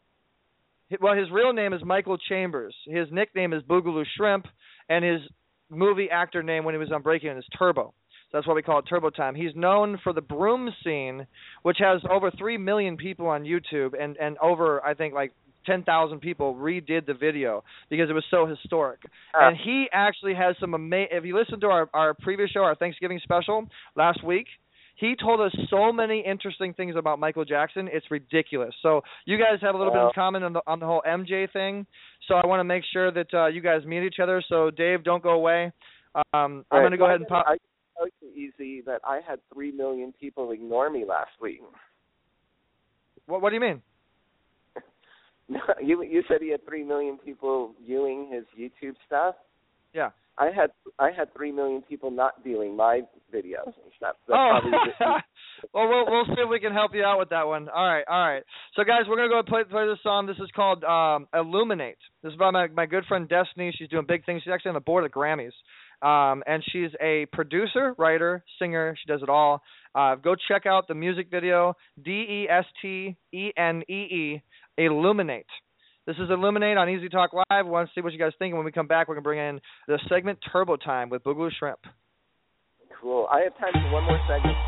name? Well, his real name is Michael Chambers. His nickname is Boogaloo Shrimp, and his movie actor name when he was on Breaking is Turbo. So that's why we call it Turbo Time. He's known for the broom scene, which has over three million people on YouTube, and, and over, I think, like ten thousand people redid the video because it was so historic. Uh, and he actually has some amazing, if you listen to our, our previous show, our Thanksgiving special last week, he told us so many interesting things about Michael Jackson. It's ridiculous. So you guys have a little uh, bit in common on the on the whole M J thing. So I want to make sure that uh, you guys meet each other. So Dave, don't go away. Um, I'm going to go ahead and pop. I can tell you, Easy, that I had three million people ignore me last week. What, what do you mean? No, you you said he had three million people viewing his YouTube stuff. Yeah. I had I had three million people not viewing my videos and stuff. That's oh, the, well, we'll we'll see if we can help you out with that one. All right, all right. So, guys, we're gonna go play play this song. This is called um, "Illuminate." This is by my my good friend Destiny. She's doing big things. She's actually on the board of the Grammys, um, and she's a producer, writer, singer. She does it all. Uh, go check out the music video. D E S T E N E E. Illuminate. This is Illuminate on Easy Talk Live. We want to see what you guys think. And when we come back, we're going to bring in the segment Turbo Time with Boogaloo Shrimp. Cool. I have time for one more segment.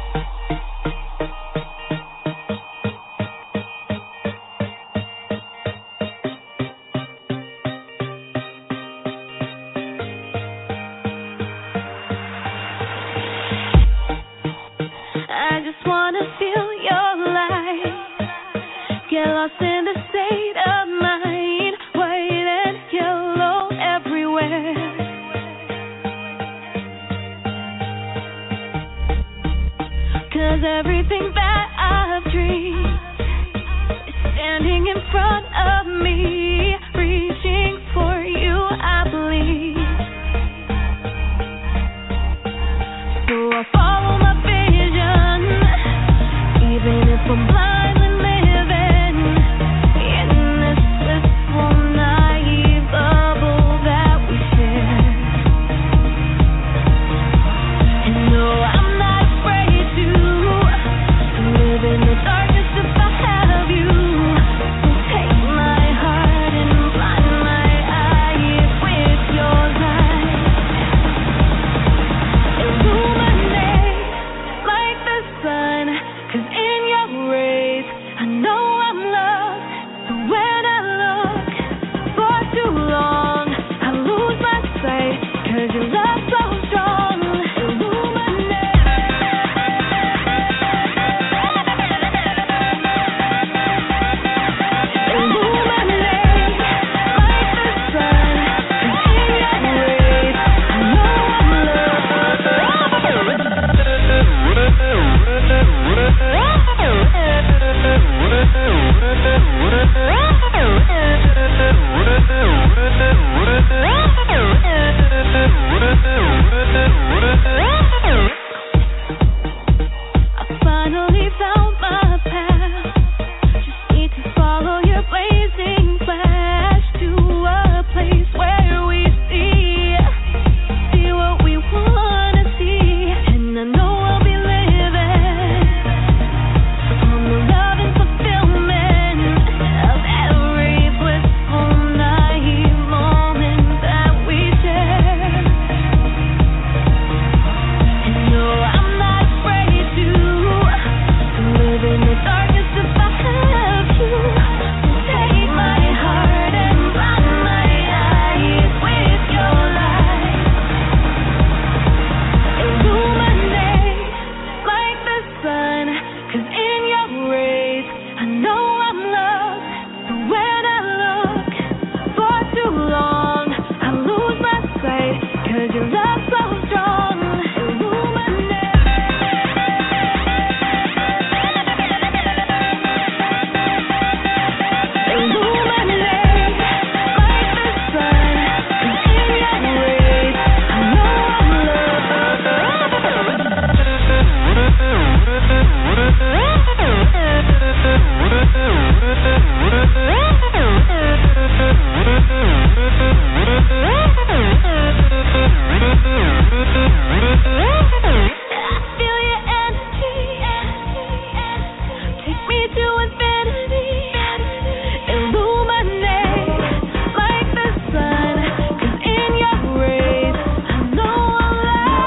I just want to feel your light. Get lost in the state of mind. White and yellow everywhere. Cause everything that I've dreamed is standing in front of me. Reaching for you, I believe. So I follow my vision, even if I'm blindly living in this blissful, naive bubble that we share. And no, I'm not afraid to live in the darkness if I have you. So take my heart and blind my eyes with your light. Illuminate like the sun, 'cause in your rays I know I'm loved. So when I look for too long, I lose my sight, 'cause your love's so strong. Illuminate. Illuminate like the sun, 'cause in your rays I know I'm I finally found my path. Just need to follow your blazing flash to a place where we see, see what we wanna see. And I know I'll be living on the love and fulfillment of every blissful, naive moment that we share. And no, I'm not afraid to live in the darkness if I have you. So take my heart and blind my eyes with your light. Illuminate like the sun, 'cause in your rays I know I'm loved. So when I look for too long, I lose my sight, 'cause your love's so strong. Illuminate. Illuminate like the sun, 'cause in your rays I know I'm I feel your energy. Take me to infinity. Illuminate like the sun, 'cause in your rays I know I'm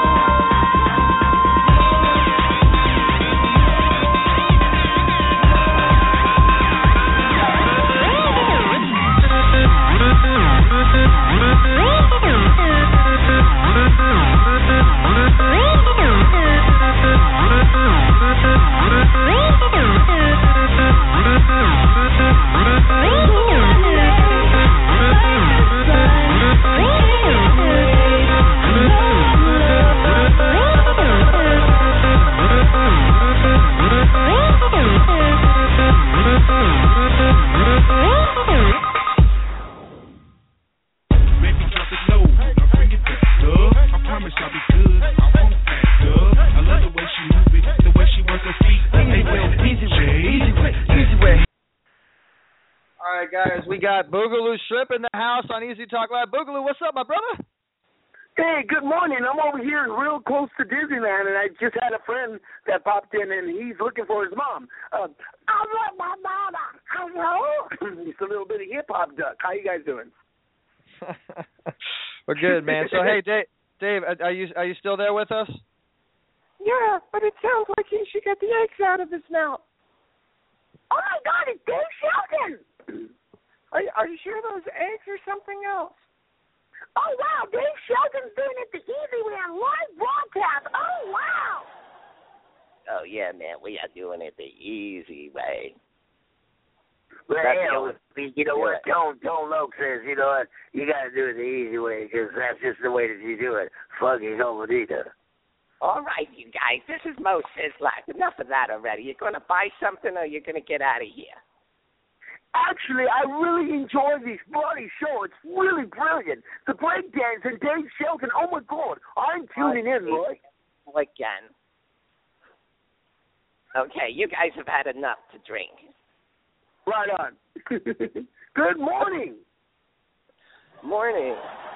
Baby, drop it low, now bring it back, love. I promise I'll be good. I want that, love. I love the way she move it, the way she work her feet. Hey, well, easy way, easy way, easy way. All right, guys, we got Boogaloo Shrimp in the house on Easy Talk Live. Boogaloo, what's up, my brother? Hey, good morning. I'm over here real close to Disneyland, and I just had a friend that popped in, and he's looking for his mom. Uh, I want my mama. Hello? Just a little bit of hip-hop duck. How you guys doing? We're good, man. So, hey, Dave, Dave, are you are you still there with us? Yeah, but it sounds like he should get the eggs out of his mouth. Oh, my God, it's Dave Sheldon. Are, are you sure those eggs are something else? Oh, wow, Dave Sheldon's doing it the easy way on live broadcast. Oh, wow. Oh, yeah, man, we are doing it the easy way. Well, you know what, Tone, Tone Loke says, you know what, you got to do it the easy way because that's just the way that you do it. Fucking Omadita. All right, you guys, this is Mo Sislak. Enough of that already. You're going to buy something or you're going to get out of here? Actually, I really enjoy this bloody show. It's really brilliant. The breakdance and Dave Sheldon. Oh, my God. I'm tuning in, Roy. Again. Okay, you guys have had enough to drink. Right on. Good morning. Morning.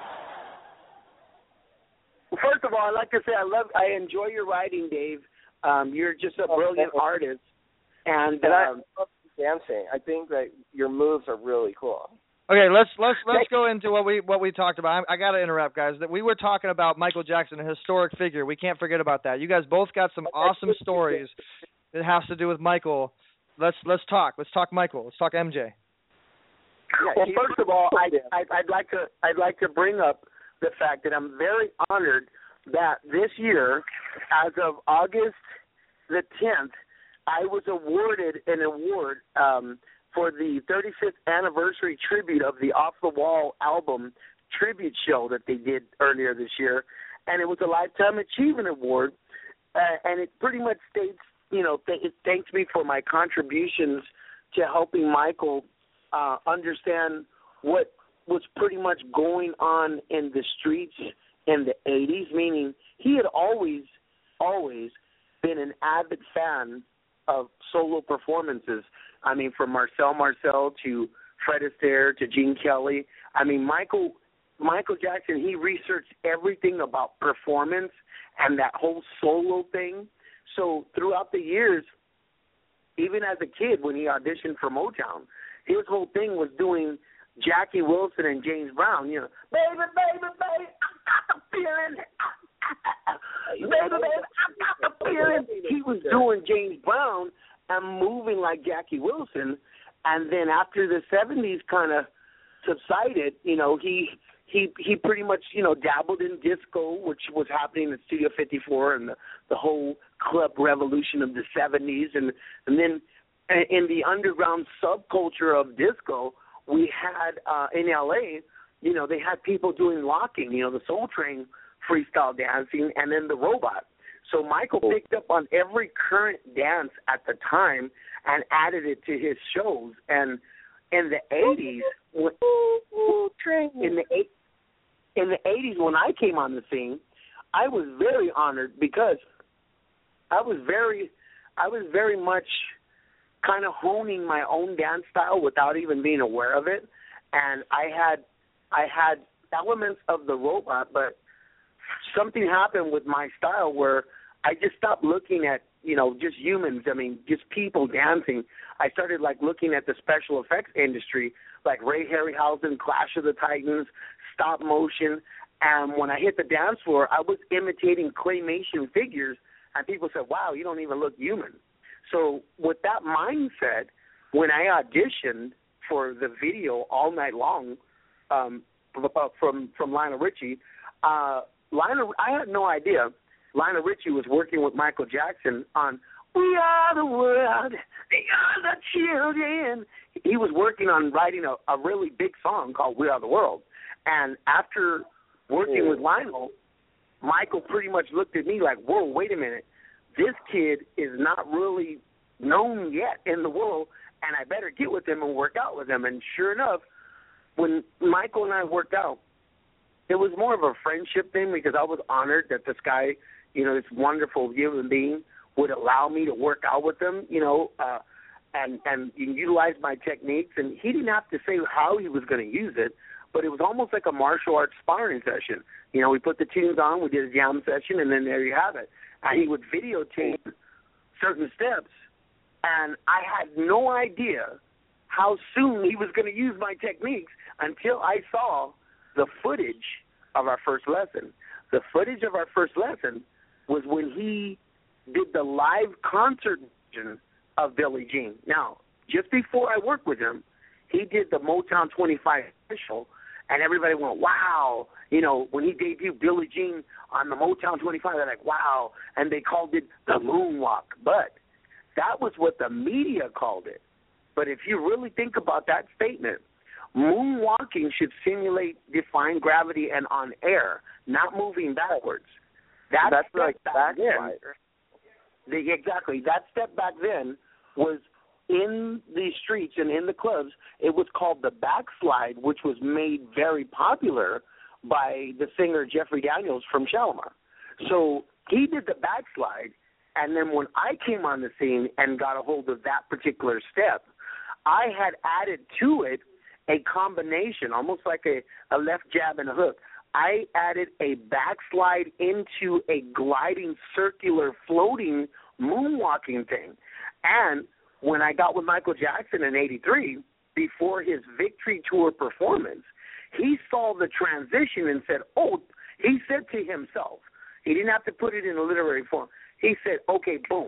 Well, first of all, I'd like to say I love, I enjoy your writing, Dave. Um, you're just a brilliant artist. And, and I um, love dancing. I think that your moves are really cool. Okay, let's let's let's go into what we what we talked about. I, I got to interrupt, guys. That we were talking about Michael Jackson, a historic figure. We can't forget about that. You guys both got some awesome stories that has to do with Michael. Let's let's talk. Let's talk Michael. Let's talk M J. Well, first of all, I, I, I'd like to I'd like to bring up the fact that I'm very honored that this year, as of August the tenth, I was awarded an award um, for the thirty-fifth anniversary tribute of the Off the Wall album tribute show that they did earlier this year, and it was a Lifetime Achievement Award, uh, and it pretty much states, you know, th- it thanks me for my contributions to helping Michael uh, understand what was pretty much going on in the streets in the eighties, meaning he had always, always been an avid fan of solo performances. I mean, from Marcel Marcel to Fred Astaire to Gene Kelly. I mean, Michael Michael Jackson, he researched everything about performance and that whole solo thing. So throughout the years, even as a kid when he auditioned for Motown, his whole thing was doing Jackie Wilson and James Brown, you know, baby, baby, baby, I got the feeling. Baby, baby, I got the feeling. He was doing James Brown and moving like Jackie Wilson. And then after the seventies kind of subsided, you know, he he he pretty much, you know, dabbled in disco, which was happening at Studio fifty-four and the, the whole club revolution of the seventies. And, and then in the underground subculture of disco, we had uh, in L A, you know, they had people doing locking, you know, the Soul Train freestyle dancing, and then the robot. So Michael picked up on every current dance at the time and added it to his shows. And in the eighties, when, in the eight, in the eighties when I came on the scene, I was very honored because I was very, I was very much kind of honing my own dance style without even being aware of it. And I had, I had elements of the robot, but something happened with my style where I just stopped looking at, you know, just humans, I mean, just people dancing. I started, like, looking at the special effects industry, like Ray Harryhausen, Clash of the Titans, stop motion. And when I hit the dance floor, I was imitating claymation figures, and people said, wow, you don't even look human. So with that mindset, when I auditioned for the video All Night Long um, from, from Lionel Richie, uh, Lionel, I had no idea Lionel Richie was working with Michael Jackson on We Are the World, We Are the Children. He was working on writing a, a really big song called We Are the World. And after working oh. with Lionel, Michael pretty much looked at me like, whoa, wait a minute. This kid is not really known yet in the world, and I better get with him and work out with him. And sure enough, when Michael and I worked out, it was more of a friendship thing because I was honored that this guy, you know, this wonderful human being would allow me to work out with him, you know, uh, and, and utilize my techniques. And he didn't have to say how he was going to use it, but it was almost like a martial arts sparring session. You know, we put the tunes on, we did a jam session, and then there you have it. And he would videotape certain steps, and I had no idea how soon he was going to use my techniques until I saw the footage of our first lesson. The footage of our first lesson was when he did the live concert version of Billie Jean. Now, just before I worked with him, he did the Motown twenty-five special, and everybody went, wow. You know, when he debuted Billie Jean on the Motown twenty-five, they're like, wow. And they called it the moonwalk. But that was what the media called it. But if you really think about that statement, moonwalking should simulate defying gravity and on air, not moving backwards. That That's step like back then, backslide. the, exactly. That step back then was in the streets and in the clubs. It was called the backslide, which was made very popular by the singer Jeffrey Daniels from Shalimar. So he did the backslide, and then when I came on the scene and got a hold of that particular step, I had added to it a combination, almost like a, a left jab and a hook. I added a backslide into a gliding, circular, floating, moonwalking thing. And when I got with Michael Jackson in eighty-three, before his Victory Tour performance, he saw the transition and said, oh, he said to himself, he didn't have to put it in a literary form. He said, okay, boom,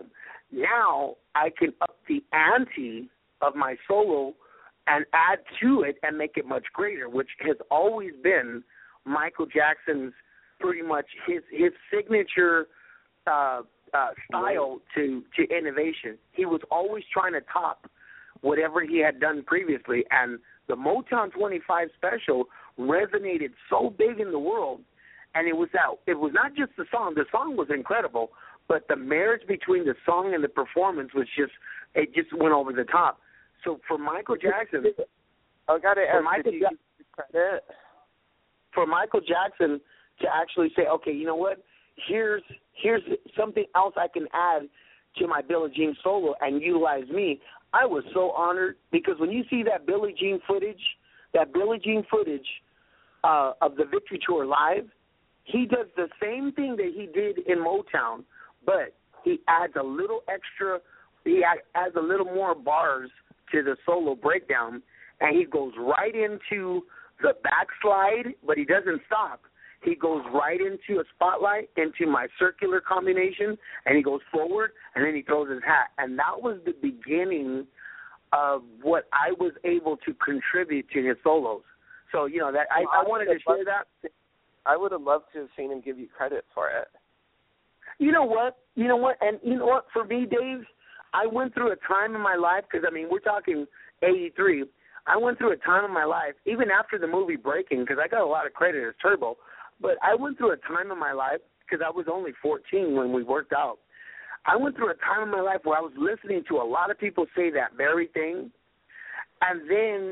now I can up the ante of my solo and add to it and make it much greater, which has always been Michael Jackson's pretty much his his signature uh, uh, style to, to innovation. He was always trying to top whatever he had done previously, and the Motown twenty-five special resonated so big in the world, and it was out. It was not just the song. The song was incredible, but the marriage between the song and the performance was just, it just went over the top. So for Michael Jackson, I got to ask, Michael did you give credit? For Michael Jackson to actually say, okay, you know what, here's here's something else I can add to my Billie Jean solo and utilize me, I was so honored, because when you see that Billie Jean footage, that Billie Jean footage uh, of the Victory Tour live, he does the same thing that he did in Motown, but he adds a little extra, he adds a little more bars to the solo breakdown, and he goes right into the backslide, but he doesn't stop. He goes right into a spotlight, into my circular combination, and he goes forward, and then he throws his hat. And that was the beginning of what I was able to contribute to his solos. So, you know, that I, well, I, I wanted to share that. I would have loved to have seen him give you credit for it. You know what? You know what? And you know what? For me, Dave, I went through a time in my life, because, I mean, we're talking eighty-three. I went through a time in my life, even after the movie Breaking, because I got a lot of credit as Turbo, but I went through a time in my life, because I was only fourteen when we worked out. I went through a time in my life where I was listening to a lot of people say that very thing, and then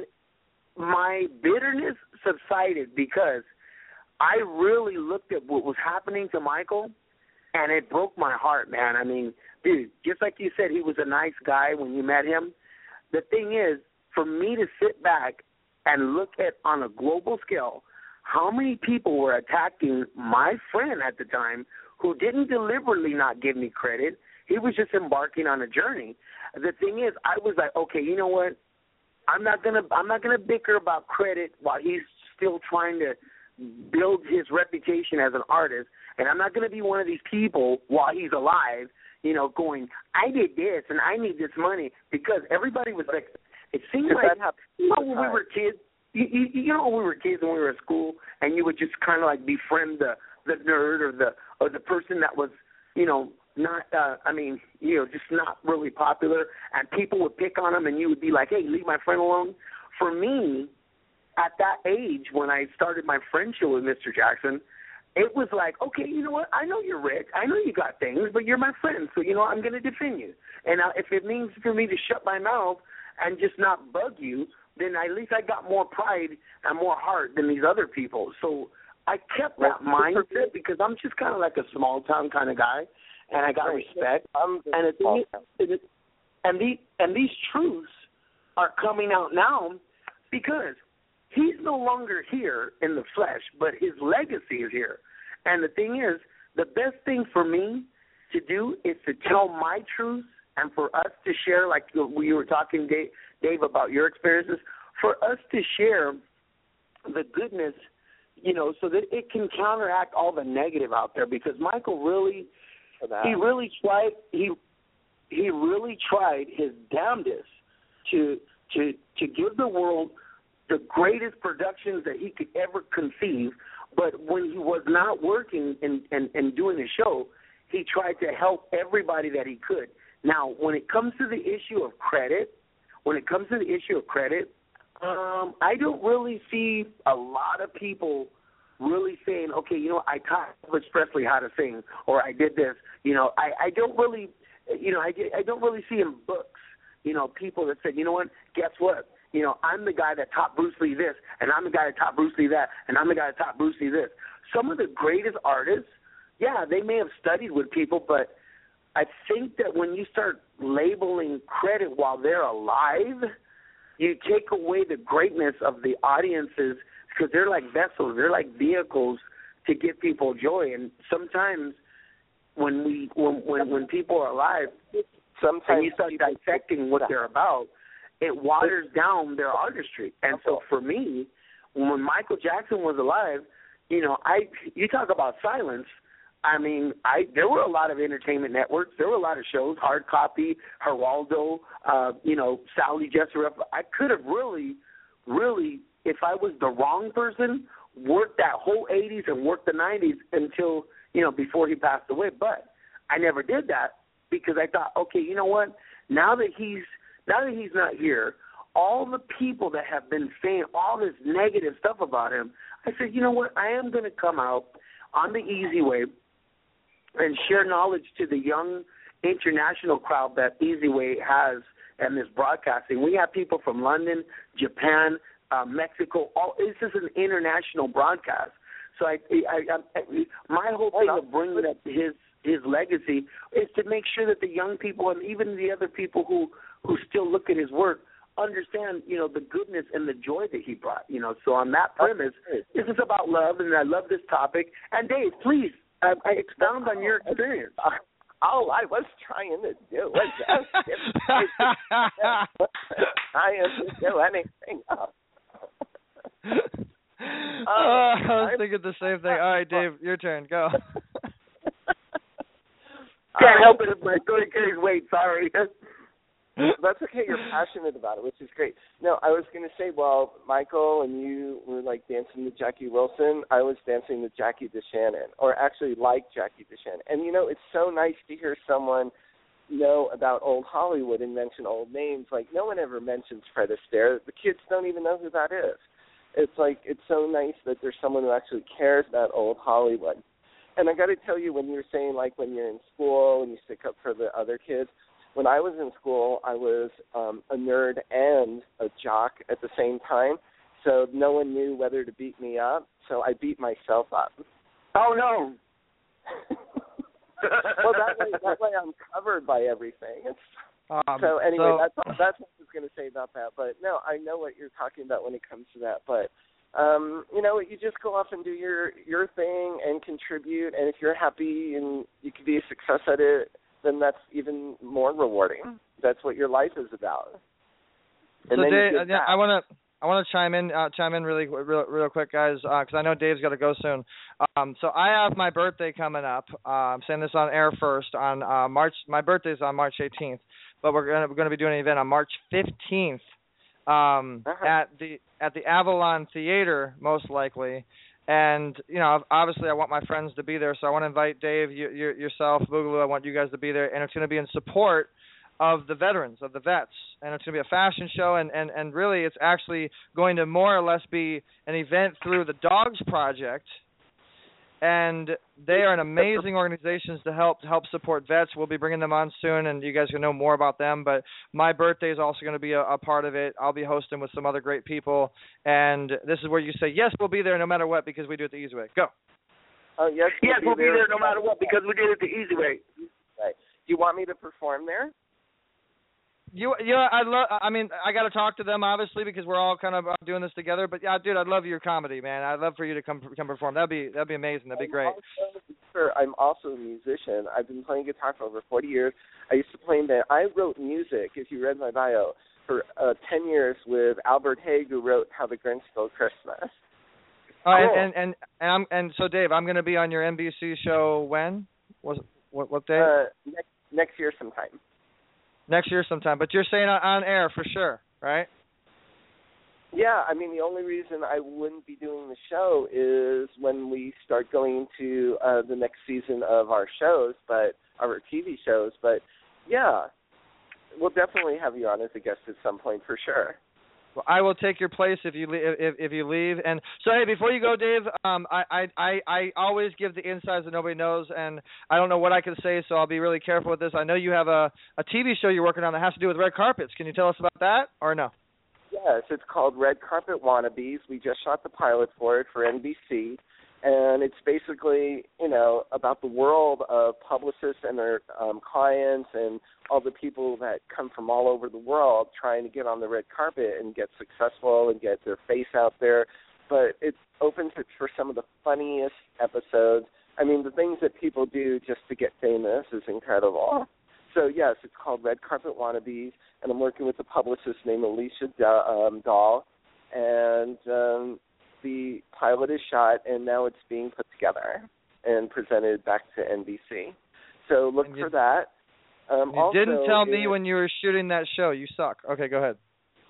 my bitterness subsided because I really looked at what was happening to Michael, and it broke my heart, man. I mean, dude, just like you said, he was a nice guy when you met him. The thing is, for me to sit back and look at, on a global scale, how many people were attacking my friend at the time who didn't deliberately not give me credit. He was just embarking on a journey. The thing is, I was like, okay, you know what? I'm not gonna I'm not gonna bicker about credit while he's still trying to build his reputation as an artist, and I'm not gonna be one of these people while he's alive, you know, going, I did this and I need this money, because everybody was like, it seemed like, you know, when we were kids, you, you, you know, when we were kids and we were at school, and you would just kind of like befriend the the nerd or the or the person that was, you know, not, uh, I mean, you know, just not really popular, and people would pick on him, and you would be like, hey, leave my friend alone. For me, at that age, when I started my friendship with Mister Jackson, it was like, okay, you know what? I know you're rich. I know you got things, but you're my friend, so, you know, I'm going to defend you. And uh, if it means for me to shut my mouth and just not bug you, then at least I got more pride and more heart than these other people. So I kept that mindset, because I'm just kind of like a small-town kind of guy, and I got respect. And, the thing, and, the, and these truths are coming out now, because he's no longer here in the flesh, but his legacy is here. And the thing is, the best thing for me to do is to tell my truth and for us to share, like we were talking, Dave, Dave, about your experiences, for us to share the goodness, you know, so that it can counteract all the negative out there. Because Michael really, he really tried, he he really tried his damnedest to to to give the world the greatest productions that he could ever conceive. But when he was not working and, and, and doing the show, he tried to help everybody that he could. Now, when it comes to the issue of credit, when it comes to the issue of credit, um, I don't really see a lot of people really saying, okay, you know, I taught Elvis Presley how to sing, or I did this. You know, I, I don't really, you know, I, I don't really see in books, you know, people that said, you know what, guess what? You know, I'm the guy that taught Bruce Lee this, and I'm the guy that taught Bruce Lee that, and I'm the guy that taught Bruce Lee this. Some of the greatest artists, yeah, they may have studied with people, but I think that when you start labeling credit while they're alive, you take away the greatness of the audiences, because they're like vessels, they're like vehicles to give people joy. And sometimes when we when when, when people are alive, sometimes and you start dissecting what they're about, it waters down their artistry. And so for me, when Michael Jackson was alive, you know, I you talk about silence. I mean, I there were a lot of entertainment networks. There were a lot of shows, Hard Copy, Geraldo, uh, you know, Sally Jessup. I could have really, really, if I was the wrong person, worked that whole eighties and worked the nineties until, you know, before he passed away. But I never did that because I thought, okay, you know what? Now that he's now that he's not here, all the people that have been saying all this negative stuff about him, I said, you know what? I am going to come out on the easy way and share knowledge to the young international crowd that Easy Way has and this broadcasting. We have people from London, Japan, uh, Mexico. All this is an international broadcast. So I, I, I, I my whole thing of bringing up his his legacy is to make sure that the young people and even the other people who, who still look at his work understand, you know, the goodness and the joy that he brought. You know, so on that premise, this is about love, and I love this topic. And Dave, please, I, I expound on your experience. All I was trying to do was just I am to do anything else. uh, I was thinking the same thing. All right, Dave, your turn. Go. Can't help it if my thirty carries weight. Sorry. That's okay. You're passionate about it, which is great. No, I was going to say, well, Michael and you were like dancing with Jackie Wilson. I was dancing with Jackie DeShannon, or actually like Jackie DeShannon. And, you know, it's so nice to hear someone know about old Hollywood and mention old names. Like, no one ever mentions Fred Astaire. The kids don't even know who that is. It's like, it's so nice that there's someone who actually cares about old Hollywood. And I got to tell you, when you were saying, like, when you're in school and you stick up for the other kids, when I was in school, I was um, a nerd and a jock at the same time, so no one knew whether to beat me up, so I beat myself up. Oh, no. Well, that way, that way I'm covered by everything. It's, um, so anyway, so, that's, that's what I was going to say about that. But, no, I know what you're talking about when it comes to that. But, um, you know, you just go off and do your, your thing and contribute, and if you're happy and you can be a success at it, then that's even more rewarding. That's what your life is about. And so, then Dave, yeah, I want to I want to chime in uh, chime in really real, real quick, guys, because uh, I know Dave's got to go soon. Um, so I have my birthday coming up. Uh, I'm saying this on air first on uh, March. My birthday's on March eighteenth, but we're gonna we're gonna be doing an event on March fifteenth um, uh-huh. at the at the Avalon Theater, most likely. And, you know, obviously I want my friends to be there, so I want to invite Dave, you, you, yourself, Boogaloo, I want you guys to be there. And it's going to be in support of the veterans, of the vets. And it's going to be a fashion show, and, and, and really it's actually going to more or less be an event through the Dogs Project. And they are an amazing organization to help to help support vets. We'll be bringing them on soon, and you guys can know more about them. But my birthday is also going to be a, a part of it. I'll be hosting with some other great people. And this is where you say, yes, we'll be there no matter what, because we do it the easy way. Go. Oh, yes, we'll yes, be we'll there. be there no matter what, because we did it the easy way. Right. Do you want me to perform there? You, yeah, I love. I mean, I got to talk to them obviously because we're all kind of uh, doing this together. But yeah, dude, I'd love your comedy, man. I'd love for you to come come perform. That'd be that'd be amazing. That'd be great. Also, sir, I'm also a musician. I've been playing guitar for over forty years. I used to play in band. I wrote music, if you read my bio, for uh, ten years with Albert Hague, who wrote How the Grinch Stole Christmas. Oh, cool. and, and and and I'm and so Dave, I'm going to be on your N B C show when? Was what what day? Uh, next next year sometime. Next year sometime, but you're saying on, on air for sure, right? Yeah, I mean, the only reason I wouldn't be doing the show is when we start going to uh, the next season of our shows, but our T V shows. But yeah, we'll definitely have you on as a guest at some point for sure. Well, I will take your place if you leave, if if you leave. And so, hey, before you go, Dave, um, I, I I always give the insides that nobody knows, and I don't know what I can say, so I'll be really careful with this. I know you have a, a T V show you're working on that has to do with red carpets. Can you tell us about that, or no? Yes, it's called Red Carpet Wannabes. We just shot the pilot for it for N B C, and it's basically, you know, about the world of publicists and their um, clients and all the people that come from all over the world trying to get on the red carpet and get successful and get their face out there. But it's open to, for some of the funniest episodes. I mean, the things that people do just to get famous is incredible. So, yes, it's called Red Carpet Wannabes, and I'm working with a publicist named Alicia um, Dahl, and um, the pilot is shot, and now it's being put together and presented back to N B C. So look you, for that. Um, you also, didn't tell it, me when you were shooting that show. You suck. Okay, go ahead.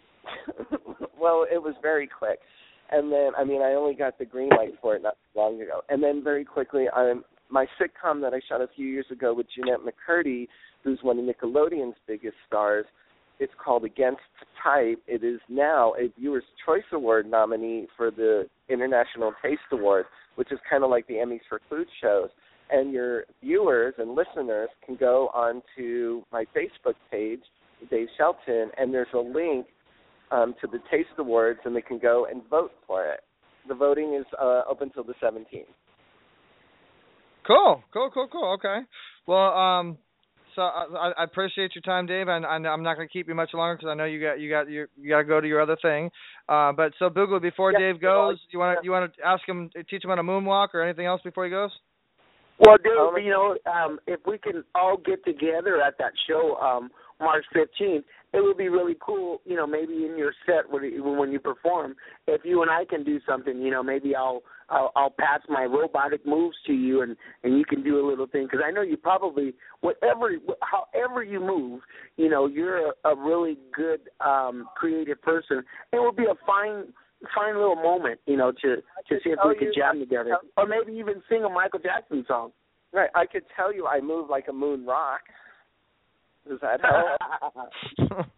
Well, it was very quick. And then, I mean, I only got the green light for it not too long ago. And then very quickly, um, my sitcom that I shot a few years ago with Jeanette McCurdy, who's one of Nickelodeon's biggest stars, it's called Against Type. It is now a Viewer's Choice Award nominee for the International Taste Award, which is kind of like the Emmys for food shows. And your viewers and listeners can go onto my Facebook page, Dave Shelton, and there's a link um, to the Taste Awards, and they can go and vote for it. The voting is uh, open until the seventeenth. Cool, cool, cool, cool. Okay. Well, um, so I, I appreciate your time, Dave, and I'm not going to keep you much longer because I know you got you got you, you got to go to your other thing. Uh, but so Boogaloo, before yeah, Dave goes, you want to you want to ask him, teach him how to moonwalk or anything else before he goes? Well, dude, you know, um, if we can all get together at that show um, March fifteenth, it would be really cool, you know, maybe in your set when you, when you perform, if you and I can do something, you know, maybe I'll I'll, I'll pass my robotic moves to you and, and you can do a little thing because I know you probably, whatever, however you move, you know, you're a, a really good um, creative person. It would be a fine fine little moment, you know, to, to see if we could jam together. Or maybe even sing a Michael Jackson song. Right. I could tell you I move like a moon rock. Does that help?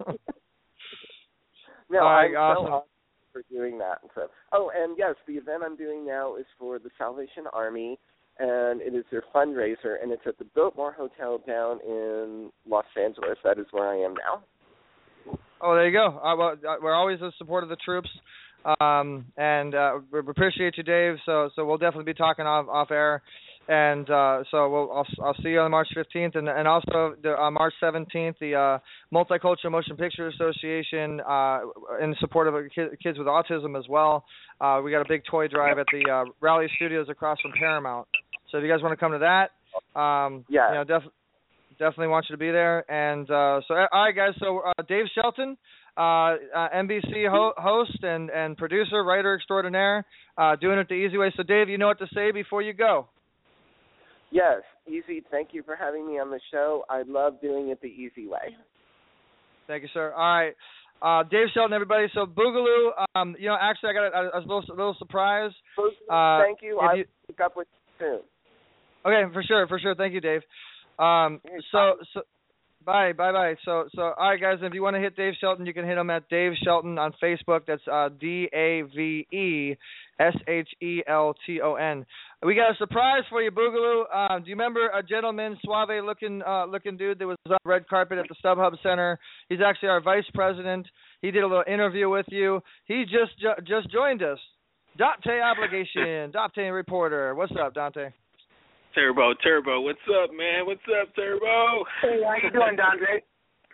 No, right, I'm awesome. so awesome for doing that. So, oh, and yes, the event I'm doing now is for the Salvation Army, and it is their fundraiser, and it's at the Biltmore Hotel down in Los Angeles. That is where I am now. Oh, there you go. Uh, well, uh, we're always in support of the troops. Um, and uh, we appreciate you, Dave. So, so we'll definitely be talking off off air, and uh, so we'll I'll, I'll see you on March fifteenth, and and also the, uh, March seventeenth, the uh, Multicultural Motion Picture Association uh, in support of kids with autism as well. Uh, we got a big toy drive at the uh, Raleigh Studios across from Paramount. So if you guys want to come to that, um, yeah, you know, def- definitely want you to be there. And uh, so, all right, guys. So uh, Dave Shelton. Uh, uh, N B C ho- host and, and producer, writer extraordinaire, uh, doing it the easy way. So, Dave, you know what to say before you go? Yes, Easy, thank you for having me on the show. I love doing it the easy way. Thank you, sir. All right. Uh, Dave Shelton, everybody. So, Boogaloo, um, you know, actually, I got a, a, a, little, a little surprise. Uh, thank you. I'll you... pick up with you soon. Okay, for sure, for sure. Thank you, Dave. Um, so, so. Bye, bye, bye. So, so, all right, guys, if you want to hit Dave Shelton, you can hit him at Dave Shelton on Facebook. That's uh, D A V E S H E L T O N. We got a surprise for you, Boogaloo. Uh, do you remember a gentleman, suave-looking uh, looking dude that was on the red carpet at the StubHub Center? He's actually our vice president. He did a little interview with you. He just ju- just joined us. Dante Obligation, Dante reporter. What's up, Dante? Turbo, Turbo, what's up, man? What's up, Turbo? Hey, how you doing, Dante?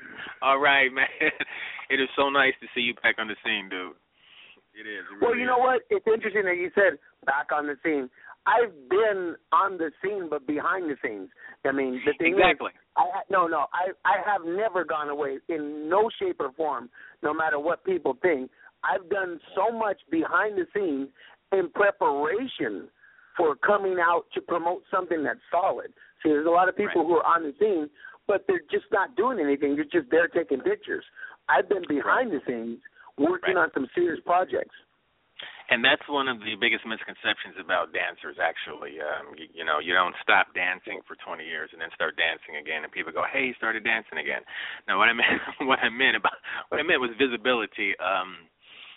All right, man. It is so nice to see you back on the scene, dude. It is. It really well, you know is. what? It's interesting that you said back on the scene. I've been on the scene, but behind the scenes. I mean, the thing exactly. is, I, no, no, I, I have never gone away in no shape or form, no matter what people think. I've done so much behind the scenes in preparation for coming out to promote something that's solid. See, there's a lot of people right. who are on the scene, but they're just not doing anything. They're just there taking pictures. I've been behind right. the scenes working right. on some serious projects. And that's one of the biggest misconceptions about dancers, actually. Um, you, you know, you don't stop dancing for twenty years and then start dancing again, and people go, "Hey, he started dancing again." Now, what I meant, what I meant about, what I meant was visibility. Um,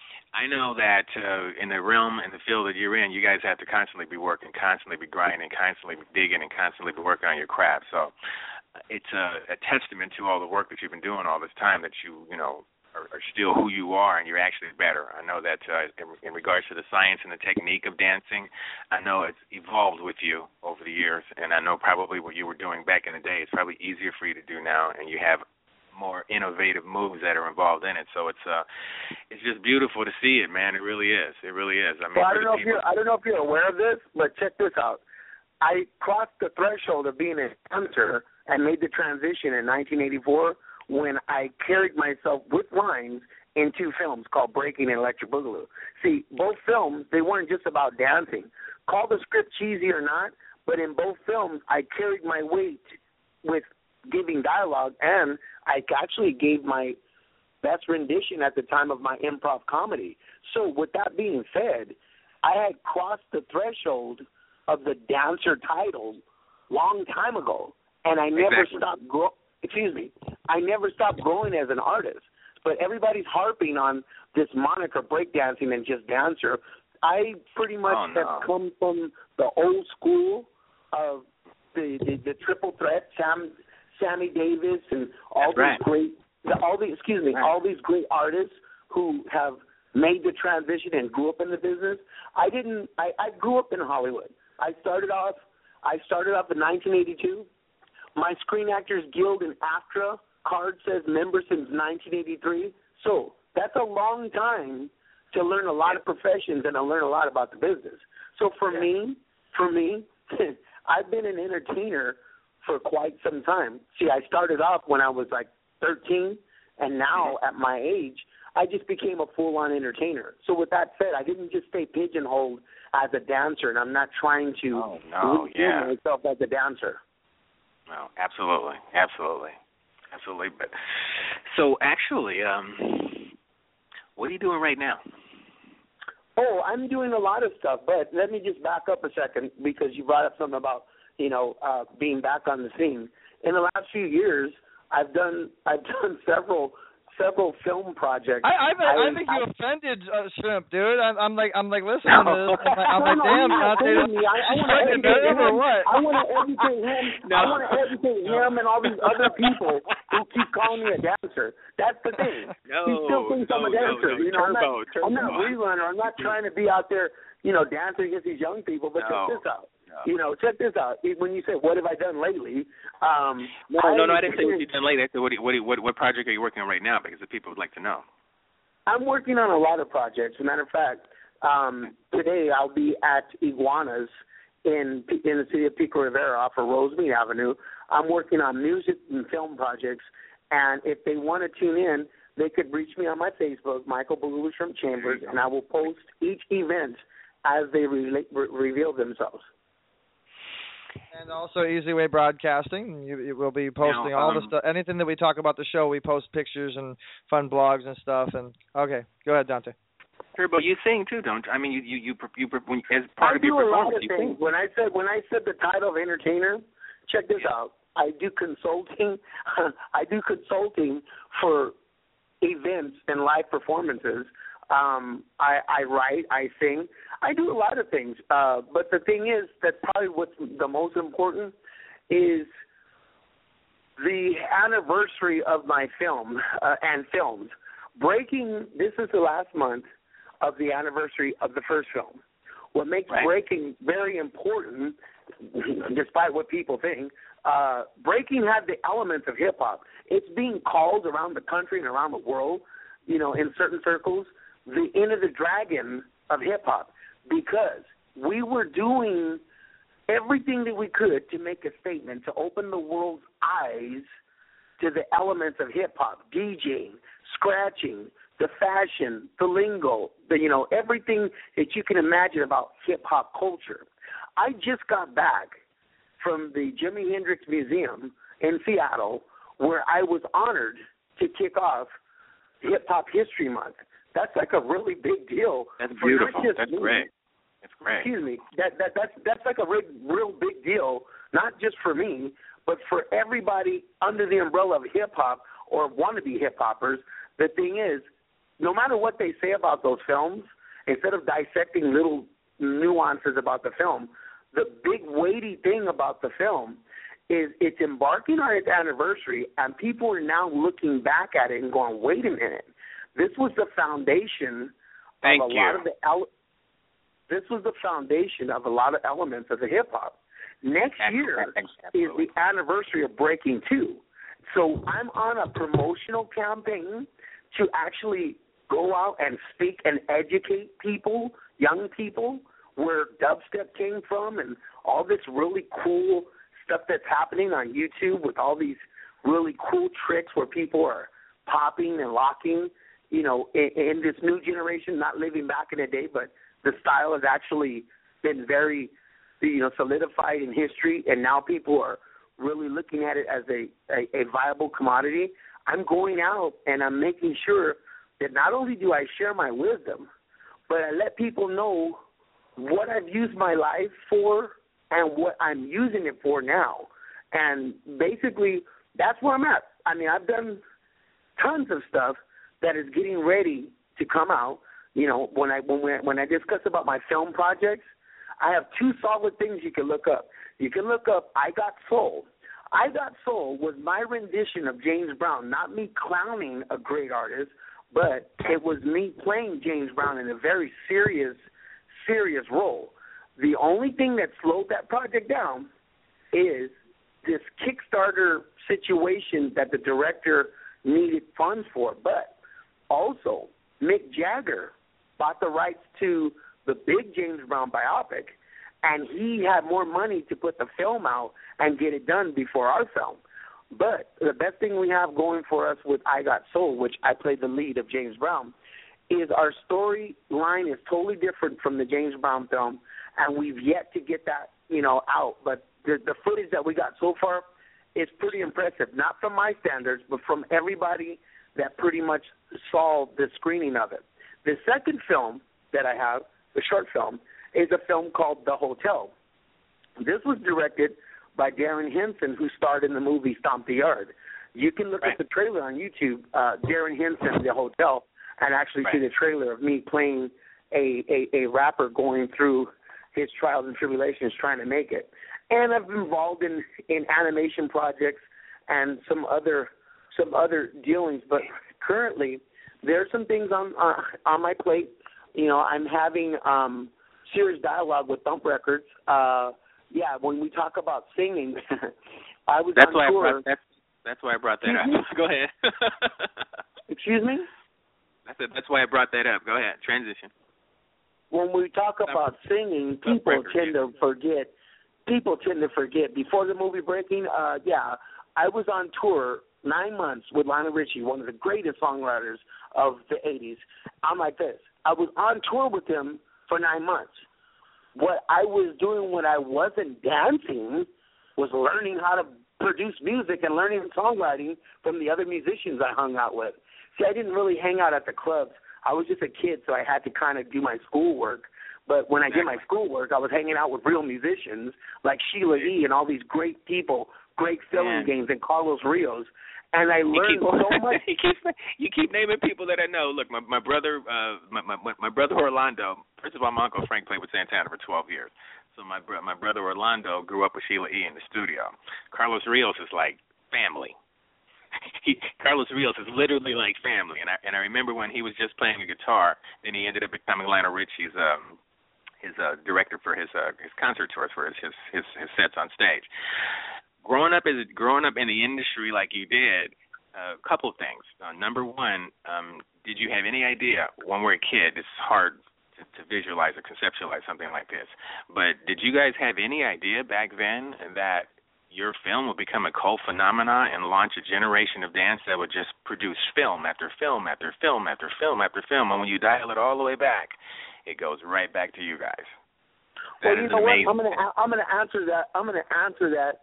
I know that uh, in the realm and the field that you're in, you guys have to constantly be working, constantly be grinding, constantly be digging, and constantly be working on your craft. So uh, it's a, a testament to all the work that you've been doing all this time that you, you know, are, are still who you are, and you're actually better. I know that uh, in, in regards to the science and the technique of dancing, I know it's evolved with you over the years, and I know probably what you were doing back in the day is probably easier for you to do now, and you have more innovative moves that are involved in it. So it's uh, it's just beautiful to see it, man. It really is. It really is. I mean, well, I don't know people... if you're I don't know if you're aware of this, but check this out. I crossed the threshold of being a dancer and made the transition in nineteen eighty-four when I carried myself with lines in two films called Breaking and Electric Boogaloo. See, both films, they weren't just about dancing. Call the script cheesy or not, but in both films, I carried my weight with giving dialogue, and I actually gave my best rendition at the time of my improv comedy. So with that being said, I had crossed the threshold of the dancer title long time ago, and I never exactly. stopped grow. Excuse me, I never stopped growing as an artist. But everybody's harping on this moniker, breakdancing and just dancer. I pretty much oh, no. have come from the old school of the the, the triple threat, Sam. Sammy Davis and all That's these right. great, all these excuse me, right. all these great artists who have made the transition and grew up in the business. I didn't. I, I grew up in Hollywood. I started off. I started off in nineteen eighty-two. My Screen Actors Guild and AFTRA card says member since nineteen eighty-three. So that's a long time to learn a lot of professions and to learn a lot about the business. So for yeah. me, for me, I've been an entertainer for quite some time. See, I started off when I was like thirteen, and now at my age, I just became a full-on entertainer. So with that said, I didn't just stay pigeonholed as a dancer, and I'm not trying to oh, no, yeah. myself as a dancer. No, absolutely, absolutely, absolutely. But so actually, um, what are you doing right now? Oh, I'm doing a lot of stuff, but let me just back up a second because you brought up something about you know, uh, being back on the scene. In the last few years, I've done I've done several several film projects. I I, I, I think you I, offended uh, Shrimp, dude. I'm, I'm like I'm like listening to this. I'm like, I'm like damn, not me. I, I want to educate him. Or what? I want to educate him. No. I want to educate no. him and all these other people who keep calling me a dancer. That's the thing. No, he still thinks no, I'm a dancer. No, no, you know, turbo, I'm not, turbo. I'm not a rerunner. I'm not trying to be out there, you know, dancing against these young people. But no. check this out. You know, check this out. When you say, what have I done lately? Um, no, I, no, no, I didn't say what you've done lately. I said, what, what, what, what project are you working on right now? Because the people would like to know. I'm working on a lot of projects. As a matter of fact, um, today I'll be at Iguanas in in the city of Pico Rivera off of Rosemead Avenue. I'm working on music and film projects, and if they want to tune in, they could reach me on my Facebook, Michael Boogaloo Shrimp Chambers, and I will post each event as they re- re- reveal themselves. And also Easy Way Broadcasting. You, you will be posting now, all um, the stuff. Anything that we talk about the show, we post pictures and fun blogs and stuff. And okay, go ahead, Dante. Turbo, you sing too, don't you? I mean, you you you, you, you when, as part I of your do a lot performance, of you things. sing. When I said when I said the title of entertainer, check this out. I do consulting. I do consulting for events and live performances. Um, I, I write, I sing. I do a lot of things. Uh, but the thing is, that probably what's the most important is the anniversary of my film uh, and films. Breaking, this is the last month of the anniversary of the first film. What makes right. Breaking very important, despite what people think, uh, breaking had the elements of hip hop. It's being called around the country and around the world, you know, in certain circles, the Enter the Dragon of hip hop, because we were doing everything that we could to make a statement, to open the world's eyes to the elements of hip hop, DJing, scratching, the fashion, the lingo, the, you know, everything that you can imagine about hip hop culture. I just got back from the Jimi Hendrix Museum in Seattle, where I was honored to kick off Hip Hop History Month. That's like a really big deal. That's for beautiful. Not just That's me. great. That's great. Excuse me. That that that's that's like a real, real big deal, not just for me, but for everybody under the umbrella of hip hop or wannabe hip hoppers. The thing is, no matter what they say about those films, instead of dissecting little nuances about the film, the big weighty thing about the film is it's embarking on its anniversary, and people are now looking back at it and going, wait a minute, this was the foundation Thank of a you. lot of the ele- this was the foundation of a lot of elements of the hip hop. Next year is the anniversary of Breaking Two. So I'm on a promotional campaign to actually go out and speak and educate people, young people, where dubstep came from and all this really cool stuff that's happening on YouTube with all these really cool tricks where people are popping and locking, you know, in, in this new generation, not living back in the day, but the style has actually been very, you know, solidified in history, and now people are really looking at it as a, a, a viable commodity. I'm going out and I'm making sure that not only do I share my wisdom, but I let people know what I've used my life for and what I'm using it for now. And basically, that's where I'm at. I mean, I've done tons of stuff that is getting ready to come out. You know, when I when we, when I discuss about my film projects, I have two solid things you can look up. You can look up I Got Soul. I Got Soul was my rendition of James Brown, not me clowning a great artist, but it was me playing James Brown in a very serious, serious role. The only thing that slowed that project down is this Kickstarter situation that the director needed funds for. But also, Mick Jagger bought the rights to the big James Brown biopic, and he had more money to put the film out and get it done before our film. But the best thing we have going for us with I Got Soul, which I played the lead of James Brown, is our storyline is totally different from the James Brown film, and we've yet to get that, you know, out. But the, the footage that we got so far is pretty impressive, not from my standards, but from everybody that pretty much saw the screening of it. The second film that I have, the short film, is a film called The Hotel. This was directed by Darren Henson, who starred in the movie Stomp the Yard. You can look right. at the trailer on YouTube, uh, Darren Henson, The Hotel, and actually right. see the trailer of me playing a, a, a rapper going through his trials and tribulations trying to make it. And I've been involved in, in animation projects and some other some other dealings. But currently, there's some things on uh, on my plate. You know, I'm having um, serious dialogue with Thump Records. Uh, yeah, when we talk about singing, I was that's on why tour. I brought, that's, that's why I brought that Excuse up. Go ahead. Excuse me? I said that's why I brought that up. Go ahead. Transition. When we talk about singing, people Records, tend yeah. to forget. People tend to forget. Before the movie Breaking, uh, yeah, I was on tour nine months with Lionel Richie, one of the greatest songwriters of the eighties. I'm like this. I was on tour with him for nine months. What I was doing when I wasn't dancing was learning how to produce music and learning songwriting from the other musicians I hung out with. See, I didn't really hang out at the clubs. I was just a kid, so I had to kind of do my schoolwork. But when I did my schoolwork, I was hanging out with real musicians like Sheila E. and all these great people, great filling games, and Carlos Rios. And I learned you keep, so much. you, keep, you keep naming people that I know. Look, my, my brother, uh, my, my my brother Orlando. First of all, my uncle Frank played with Santana for twelve years. So my bro- my brother Orlando grew up with Sheila E. in the studio. Carlos Rios is like family. He, Carlos Rios is literally like family. And I and I remember when he was just playing the guitar, then he ended up becoming Lionel Richie's um, his uh, director for his uh, his concert tours, for his, his his his sets on stage. Growing up as growing up in the industry like you did, a uh, couple of things. Uh, number one, um, did you have any idea when we're a kid? It's hard to, to visualize or conceptualize something like this, but did you guys have any idea back then that your film would become a cult phenomenon and launch a generation of dance that would just produce film after film after film after film after film, and when you dial it all the way back, it goes right back to you guys? That well, you know amazing. what? I'm gonna I'm gonna answer that. I'm gonna answer that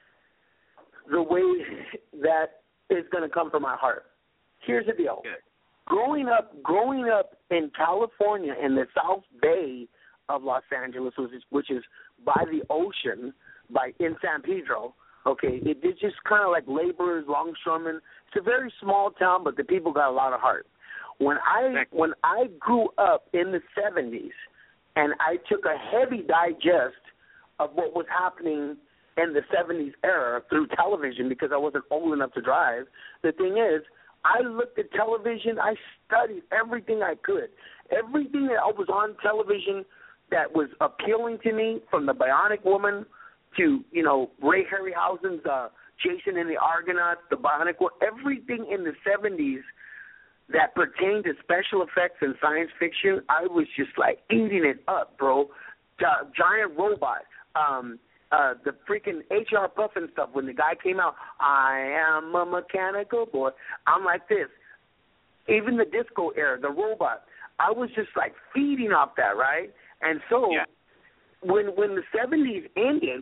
the way that is gonna come from my heart. Here's the deal. Good. Growing up, growing up in California in the South Bay of Los Angeles, which is, which is by the ocean, by in San Pedro. Okay, it, it's just kind of like laborers, longshoremen. It's a very small town, but the people got a lot of heart. When I when I grew up in the seventies, and I took a heavy digest of what was happening in the seventies era through television because I wasn't old enough to drive. The thing is, I looked at television. I studied everything I could. Everything that was on television that was appealing to me, from the Bionic Woman to, you know, Ray Harryhausen's uh, Jason and the Argonauts, the Bionic Woman, everything in the seventies that pertained to special effects and science fiction, I was just like eating it up, bro. Gi- giant robot. Um, Uh, the freaking H R Puffin stuff, when the guy came out, I am a mechanical boy. I'm like this. Even the disco era, the robot, I was just like feeding off that, right? And so yeah. when when the seventies ended,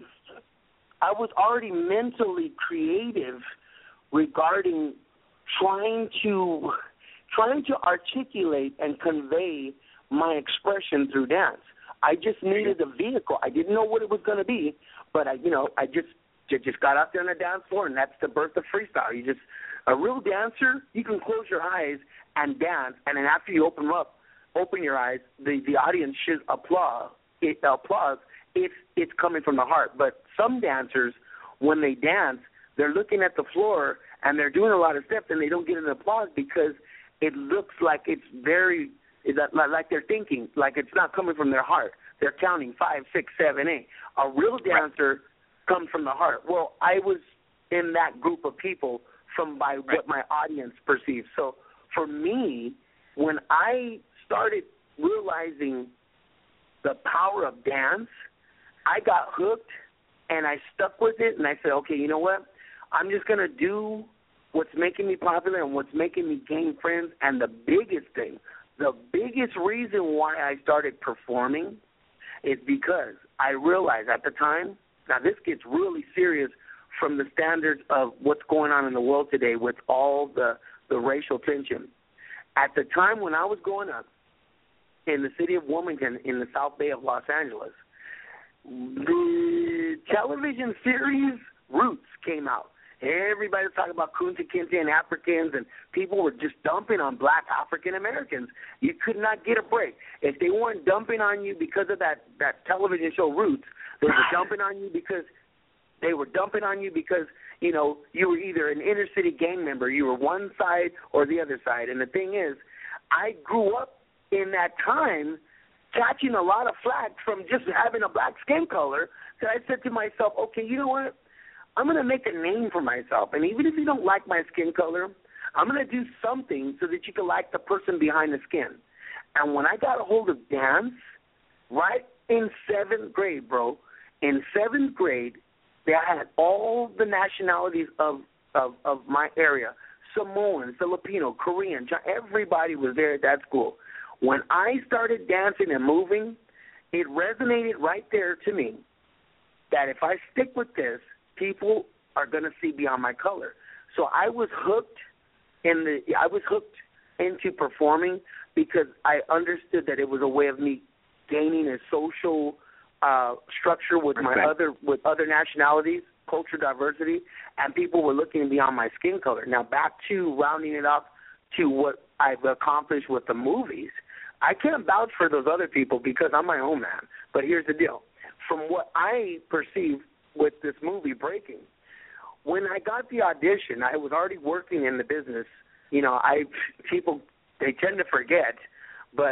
I was already mentally creative regarding trying to trying to articulate and convey my expression through dance. I just needed a vehicle. I didn't know what it was going to be, but I, you know, I just just got out there on the dance floor, and that's the birth of freestyle. You just a real dancer. You can close your eyes and dance, and then after you open them up, open your eyes, the the audience should applaud. It applause if it's coming from the heart. But some dancers, when they dance, they're looking at the floor and they're doing a lot of steps, and they don't get an applause because it looks like it's very. Is that like they're thinking, like it's not coming from their heart. They're counting five, six, seven, eight. A real dancer comes from the heart. Well, I was in that group of people from by right. what my audience perceives. So for me, when I started realizing the power of dance, I got hooked and I stuck with it, and I said, okay, you know what? I'm just going to do what's making me popular and what's making me gain friends. And the biggest thing, the biggest reason why I started performing is because I realized at the time, now this gets really serious from the standards of what's going on in the world today with all the, the racial tension. At the time when I was growing up in the city of Wilmington in the South Bay of Los Angeles, the television series Roots came out. Everybody was talking about Kunta Kinte and Africans, and people were just dumping on black African Americans. You could not get a break. If they weren't dumping on you because of that, that television show Roots, they were dumping on you because they were dumping on you because, you know, you were either an inner city gang member, you were one side or the other side. And the thing is, I grew up in that time catching a lot of flack from just having a black skin color, that I said to myself, okay, you know what? I'm going to make a name for myself. And even if you don't like my skin color, I'm going to do something so that you can like the person behind the skin. And when I got a hold of dance, right in seventh grade, bro, in seventh grade, they had all the nationalities of, of, of my area, Samoan, Filipino, Korean, everybody was there at that school. When I started dancing and moving, it resonated right there to me that if I stick with this, people are going to see beyond my color. So I was hooked in the I was hooked into performing because I understood that it was a way of me gaining a social uh, structure with my okay. other with other nationalities, culture diversity, and people were looking beyond my skin color. Now back to rounding it up to what I've accomplished with the movies. I can't vouch for those other people because I'm my own man. But here's the deal. From what I perceive with this movie Breaking, when I got the audition, I was already working in the business. You know, I people they tend to forget, but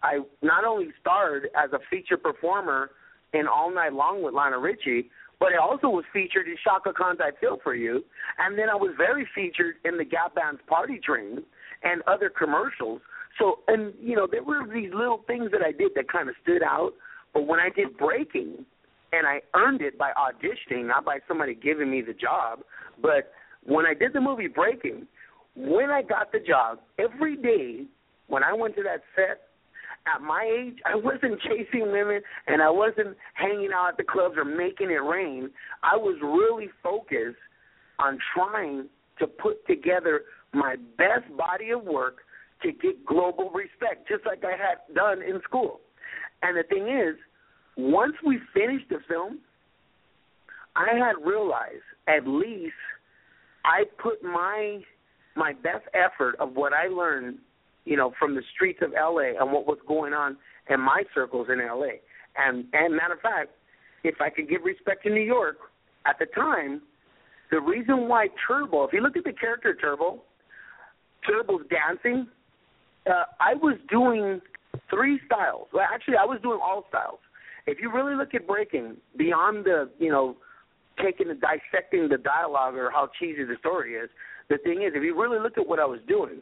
I not only starred as a feature performer in All Night Long with Lionel Richie, but I also was featured in Shaka Khan's I Feel For You, and then I was very featured in the Gap Band's Party Train and other commercials. So, and, you know, there were these little things that I did that kind of stood out, but when I did Breaking, and I earned it by auditioning, not by somebody giving me the job, but when I did the movie Breaking, when I got the job, every day when I went to that set, at my age, I wasn't chasing women and I wasn't hanging out at the clubs or making it rain. I was really focused on trying to put together my best body of work to get global respect, just like I had done in school. And the thing is, once we finished the film, I had realized at least I put my my best effort of what I learned, you know, from the streets of L A and what was going on in my circles in L A. And, and matter of fact, if I could give respect to New York, at the time, the reason why Turbo, if you look at the character Turbo, Turbo's dancing, uh, I was doing three styles. Well, actually, I was doing all styles. If you really look at Breaking, beyond the, you know, taking and dissecting the dialogue or how cheesy the story is, the thing is, if you really look at what I was doing,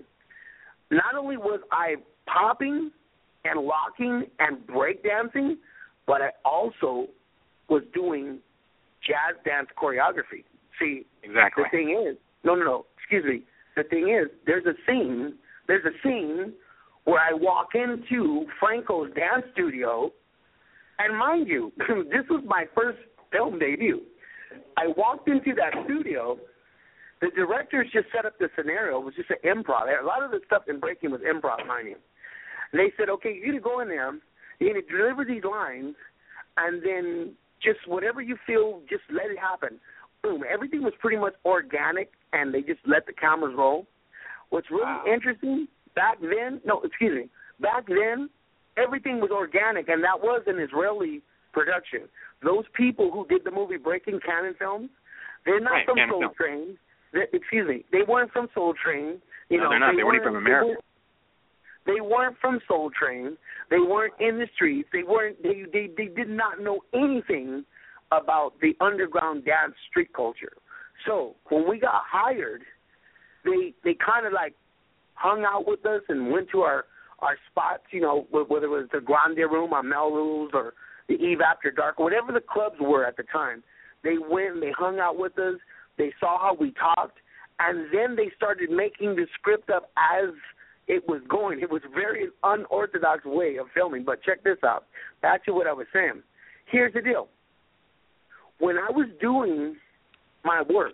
not only was I popping and locking and breakdancing, but I also was doing jazz dance choreography. See, exactly. The thing is, no, no, no, excuse me. The thing is, there's a scene, there's a scene where I walk into Franco's dance studio, and mind you, this was my first film debut. I walked into that studio. The directors just set up the scenario. It was just an improv. A lot of the stuff in Breaking was improv, mind you. And they said, okay, you're going to go in there, you're going to deliver these lines, and then just whatever you feel, just let it happen. Boom. Everything was pretty much organic, and they just let the cameras roll. What's really wow. interesting, back then, no, excuse me, back then, everything was organic, and that was an Israeli production. Those people who did the movie Breaking, Cannon Films, they're not right, from Cannon Soul Film. Train. They, excuse me, they weren't from Soul Train. You no, know, they're not. They, they weren't even from America. They, they weren't from Soul Train. They weren't in the streets. They weren't. They, they they did not know anything about the underground dance street culture. So when we got hired, they they kind of like hung out with us and went to our our spots. You know, whether it was the Grande Room on Melrose or the Eve After Dark, whatever the clubs were at the time. They went and they hung out with us. They saw how we talked, and then they started making the script up as it was going. It was a very unorthodox way of filming, but check this out. Back to what I was saying. Here's the deal. When I was doing my work,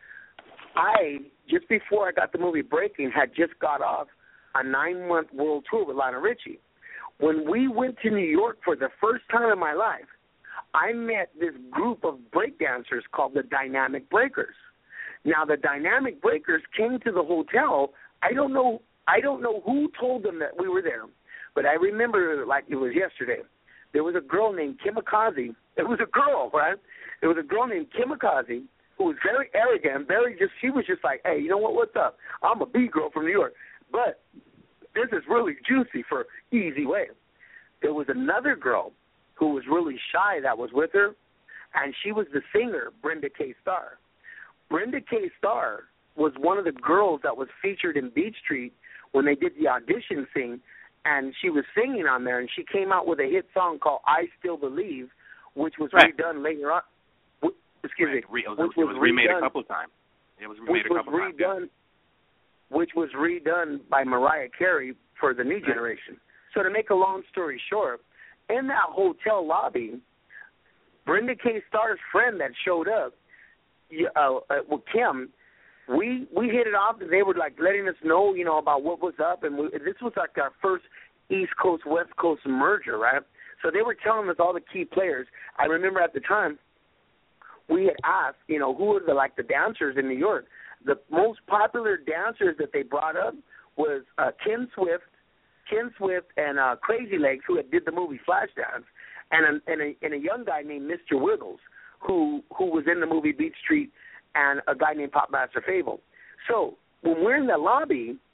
I, just before I got the movie Breaking, had just got off a nine-month world tour with Lionel Richie. When we went to New York for the first time in my life, I met this group of breakdancers called the Dynamic Breakers. Now, the Dynamic Breakers came to the hotel. I don't know I don't know who told them that we were there, but I remember it like it was yesterday. There was a girl named Kimikaze. It was a girl, right? It was a girl named Kimikaze who was very arrogant, very just, she was just like, hey, you know what, what's up? I'm a B-girl from New York. But this is really juicy for Easy Way. There was another girl who was really shy that was with her, and she was the singer, Brenda K. Starr. Brenda K. Starr was one of the girls that was featured in Beach Street when they did the audition thing, and she was singing on there, and she came out with a hit song called I Still Believe, which was right. redone later on. W- excuse right. me. Re- it was, which it was was remade redone, a couple of times. It was remade which a couple was of redone, times. Yeah. Which was redone by Mariah Carey for the new right. generation. So to make a long story short, in that hotel lobby, Brenda K. Starr's friend that showed up, uh, uh, with Kim, we we hit it off, and they were like letting us know, you know, about what was up, and we, this was like our first East Coast West Coast merger, right? So they were telling us all the key players. I remember at the time we had asked, you know, who were the like the dancers in New York. The most popular dancers that they brought up was uh, Ken Swift, Ken Swift, and uh, Crazy Legs, who had did the movie Flashdance, and a, and a and a young guy named Mister Wiggles, who who was in the movie Beach Street, and a guy named Popmaster Fable. So when we're in the lobby,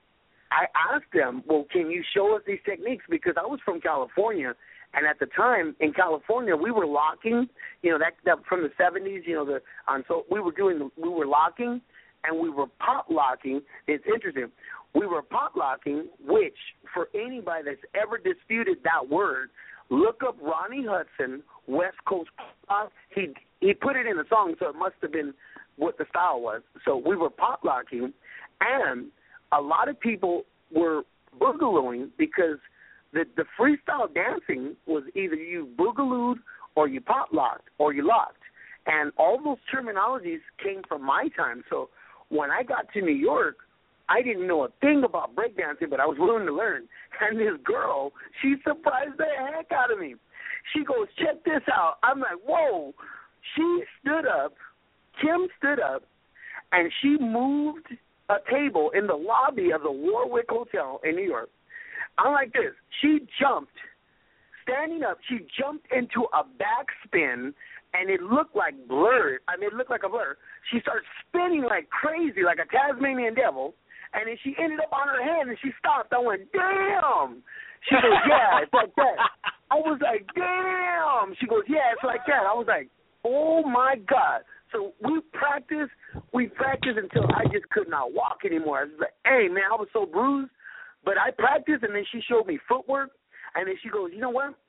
I asked them, well, can you show us these techniques? Because I was from California, and at the time in California we were locking, you know, that, that from the seventies, you know, the on so we were doing we were locking and we were pop locking. It's interesting. We were pop locking, which for anybody that's ever disputed that word, look up Ronnie Hudson, West Coast pop. He he put it in a song, so it must have been what the style was. So we were pop locking, and a lot of people were boogalooing because the the freestyle dancing was either you boogalooed or you pop locked or you locked, and all those terminologies came from my time. So when I got to New York, I didn't know a thing about breakdancing, but I was willing to learn. And this girl, she surprised the heck out of me. She goes, check this out. I'm like, whoa. She stood up, Kim stood up, and she moved a table in the lobby of the Warwick Hotel in New York. I'm like this. She jumped, standing up, she jumped into a backspin, and it looked like blur. I mean, it looked like a blur. She started spinning like crazy, like a Tasmanian devil, and then she ended up on her hand, and she stopped. I went, damn. She goes, yeah, it's like that. I was like, damn. She goes, yeah, it's like that. I was like, oh, my God. So we practiced, we practiced until I just could not walk anymore. I was like, hey, man, I was so bruised. But I practiced, and then she showed me footwork, and then she goes, you know what?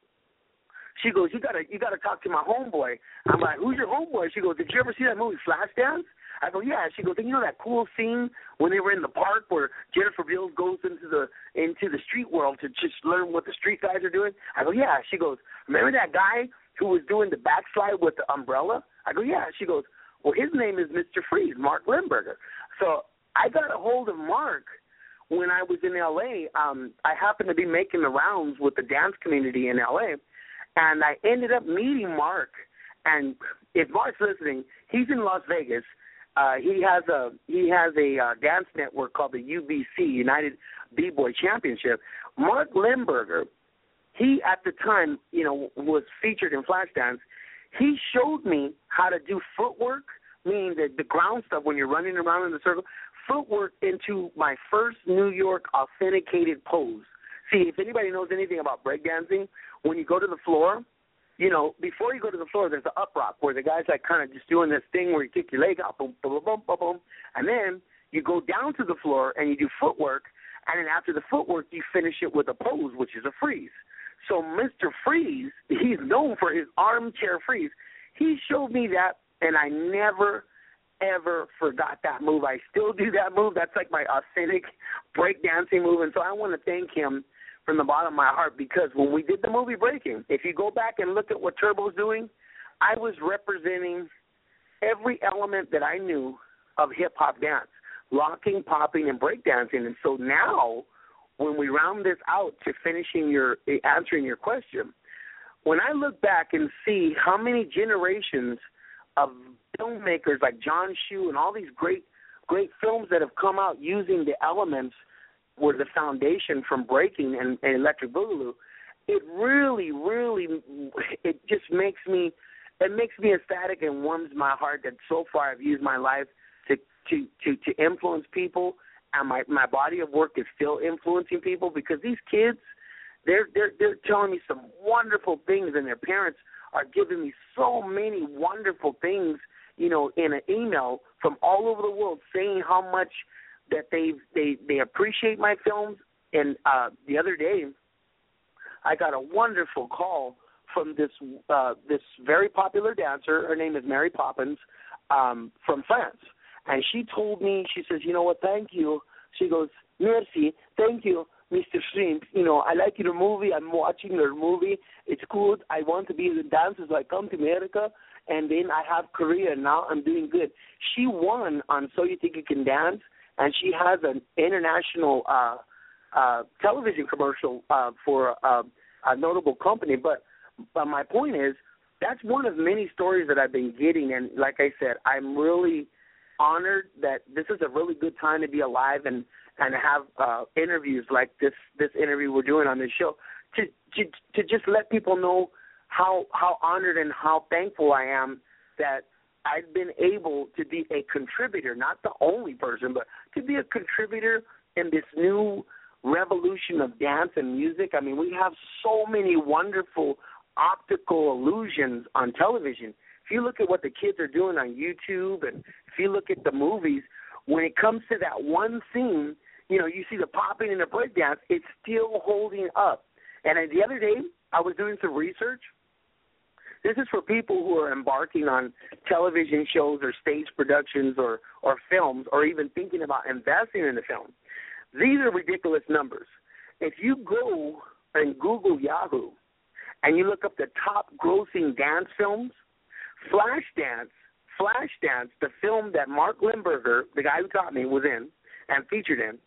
She goes, you gotta you gotta talk to my homeboy. I'm like, who's your homeboy? She goes, did you ever see that movie Flashdance? I go, yeah. She goes, you know that cool scene when they were in the park where Jennifer Beals goes into the into the street world to just learn what the street guys are doing? I go, yeah. She goes, remember that guy who was doing the backslide with the umbrella? I go, yeah. She goes, well, his name is Mister Freeze, Mark Limburger. So I got a hold of Mark when I was in L A. Um, I happened to be making the rounds with the dance community in L A, and I ended up meeting Mark. And if Mark's listening, he's in Las Vegas. Uh, he has a he has a uh, dance network called the U B C, United B-Boy Championship. Mark Limburger, he at the time, you know, was featured in Flashdance. He showed me how to do footwork, meaning the, the ground stuff when you're running around in the circle, footwork into my first New York authenticated pose. See, if anybody knows anything about breakdancing, when you go to the floor, you know, before you go to the floor, there's the up rock where the guy's like kind of just doing this thing where you kick your leg out, boom, boom, boom, boom, boom, and then you go down to the floor and you do footwork, and then after the footwork, you finish it with a pose, which is a freeze. So Mister Freeze, he's known for his armchair freeze. He showed me that, and I never, ever forgot that move. I still do that move. That's like my authentic breakdancing move, and so I want to thank him from the bottom of my heart, because when we did the movie Breaking, if you go back and look at what Turbo's doing, I was representing every element that I knew of hip-hop dance, locking, popping, and breakdancing. And so now, when we round this out to finishing your, answering your question, when I look back and see how many generations of filmmakers like John Shue and all these great, great films that have come out using the elements were the foundation from breaking and, and Electric Boogaloo, it really, really, it just makes me, it makes me ecstatic and warms my heart that so far I've used my life to to, to, to influence people, and my, my body of work is still influencing people, because these kids, they're they're they're telling me some wonderful things, and their parents are giving me so many wonderful things, you know, in an email from all over the world saying how much that they they they appreciate my films. And uh, the other day, I got a wonderful call from this uh, this very popular dancer. Her name is Mary Poppins, um, from France, and she told me, she says, you know what? Thank you. She goes, merci, thank you, Mister Shrimp. You know, I like your movie. I'm watching your movie. It's good. I want to be in the dancer, so I come to America, and then I have Korea. And now I'm doing good. She won on So You Think You Can Dance. And she has an international uh, uh, television commercial uh, for uh, a notable company. But, but my point is, that's one of many stories that I've been getting. And like I said, I'm really honored that this is a really good time to be alive and, and have uh, interviews like this, this interview we're doing on this show to, to, to just let people know how, how honored and how thankful I am that I've been able to be a contributor, not the only person, but to be a contributor in this new revolution of dance and music. I mean, we have so many wonderful optical illusions on television. If you look at what the kids are doing on YouTube, and if you look at the movies, when it comes to that one scene, you know, you see the popping and the breakdance, it's still holding up. And the other day, I was doing some research. This is for people who are embarking on television shows or stage productions or, or films, or even thinking about investing in a film. These are ridiculous numbers. If you go and Google Yahoo and you look up the top grossing dance films, Flashdance, Flashdance, the film that Mark Limberger, the guy who taught me, was in and featured in,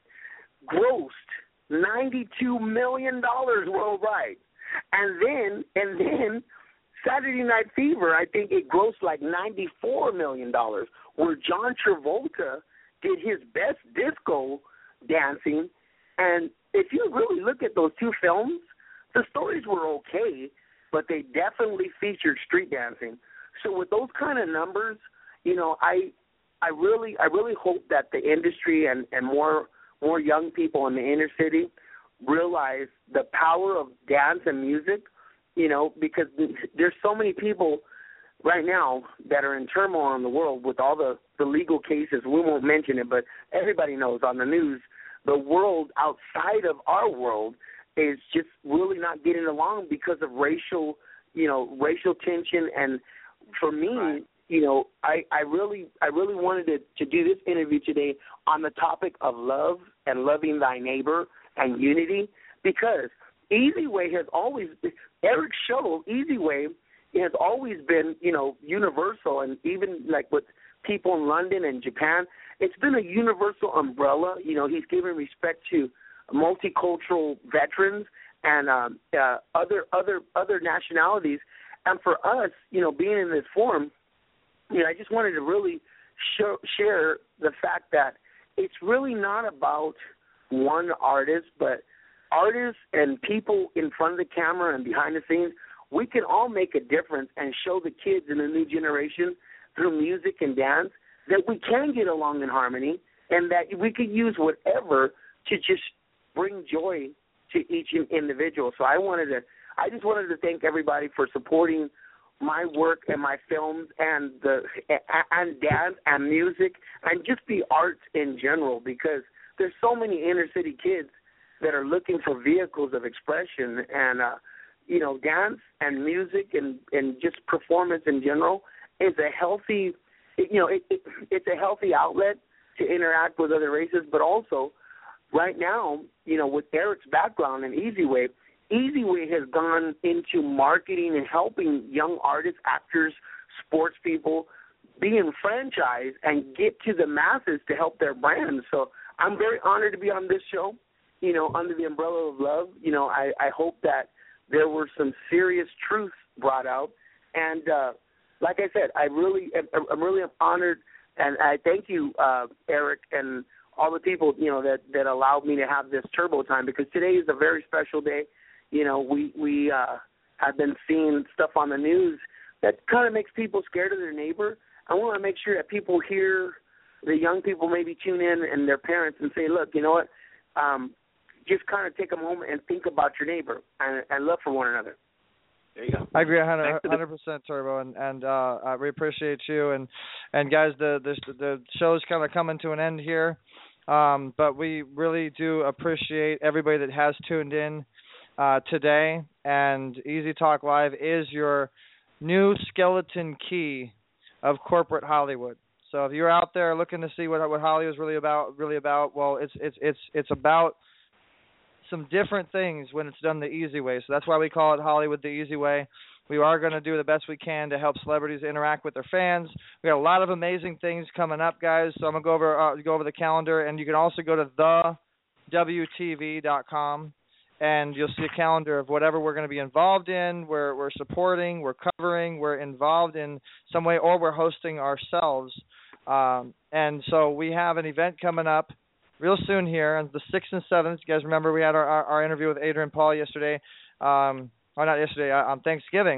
grossed ninety-two million dollars worldwide. And then, and then Saturday Night Fever, I think it grossed like ninety-four million dollars, where John Travolta did his best disco dancing. And if you really look at those two films, the stories were okay, but they definitely featured street dancing. So with those kind of numbers, you know, I I really I really hope that the industry and, and more more young people in the inner city realize the power of dance and music, you know, because there's so many people right now that are in turmoil in the world with all the, the legal cases. We won't mention it, but everybody knows on the news, the world outside of our world is just really not getting along because of racial, you know, racial tension. And for me, right. you know, I, I really I really wanted to, to do this interview today on the topic of love and loving thy neighbor and unity, because Easy Way has always, Eric's show, Easy Way, has always been, you know, universal, and even like with people in London and Japan, it's been a universal umbrella. You know, he's given respect to multicultural veterans and um, uh, other other other nationalities. And for us, you know, being in this forum, you know, I just wanted to really show, share the fact that it's really not about one artist, but artists and people in front of the camera and behind the scenes, we can all make a difference and show the kids in the new generation through music and dance that we can get along in harmony, and that we could use whatever to just bring joy to each individual. So I wanted to, I just wanted to thank everybody for supporting my work and my films and the and dance and music and just the arts in general, because there's so many inner city kids that are looking for vehicles of expression, and uh, you know, dance and music and, and just performance in general is a healthy, you know, it, it, it's a healthy outlet to interact with other races. But also, right now, you know, with Eric's background in Easy Way, Easy Way has gone into marketing and helping young artists, actors, sports people be in franchise and get to the masses to help their brands. So I'm very honored to be on this show, you know, under the umbrella of love. You know, I, I hope that there were some serious truths brought out. And uh, like I said, I really, I'm really honored, and I thank you, uh, Eric, and all the people, you know, that, that allowed me to have this turbo time, because today is a very special day. You know, we, we uh, have been seeing stuff on the news that kind of makes people scared of their neighbor. I want to make sure that people hear, the young people maybe tune in, and their parents, and say, look, you know what, um, just kind of take a moment and think about your neighbor and, and love for one another. There you go. I agree one hundred percent, Turbo, and, and uh, I really appreciate you. And, and guys, the, the the show's kind of coming to an end here, um, but we really do appreciate everybody that has tuned in uh, today. And Easy Talk Live is your new skeleton key of corporate Hollywood. So if you're out there looking to see what what Hollywood is really about, really about, well, it's it's it's it's about some different things when it's done the easy way. So that's why we call it Hollywood the Easy Way. We are going to do the best we can to help celebrities interact with their fans. We got a lot of amazing things coming up, guys. So I'm gonna go over uh, go over the calendar, and you can also go to the W T V dot com, and you'll see a calendar of whatever we're going to be involved in. We're we're supporting, we're covering, we're involved in some way, or we're hosting ourselves. Um, and so we have an event coming up real soon here on the sixth and seventh. You guys remember we had our, our, our interview with Adrian Paul yesterday, um, or not yesterday, uh, on Thanksgiving.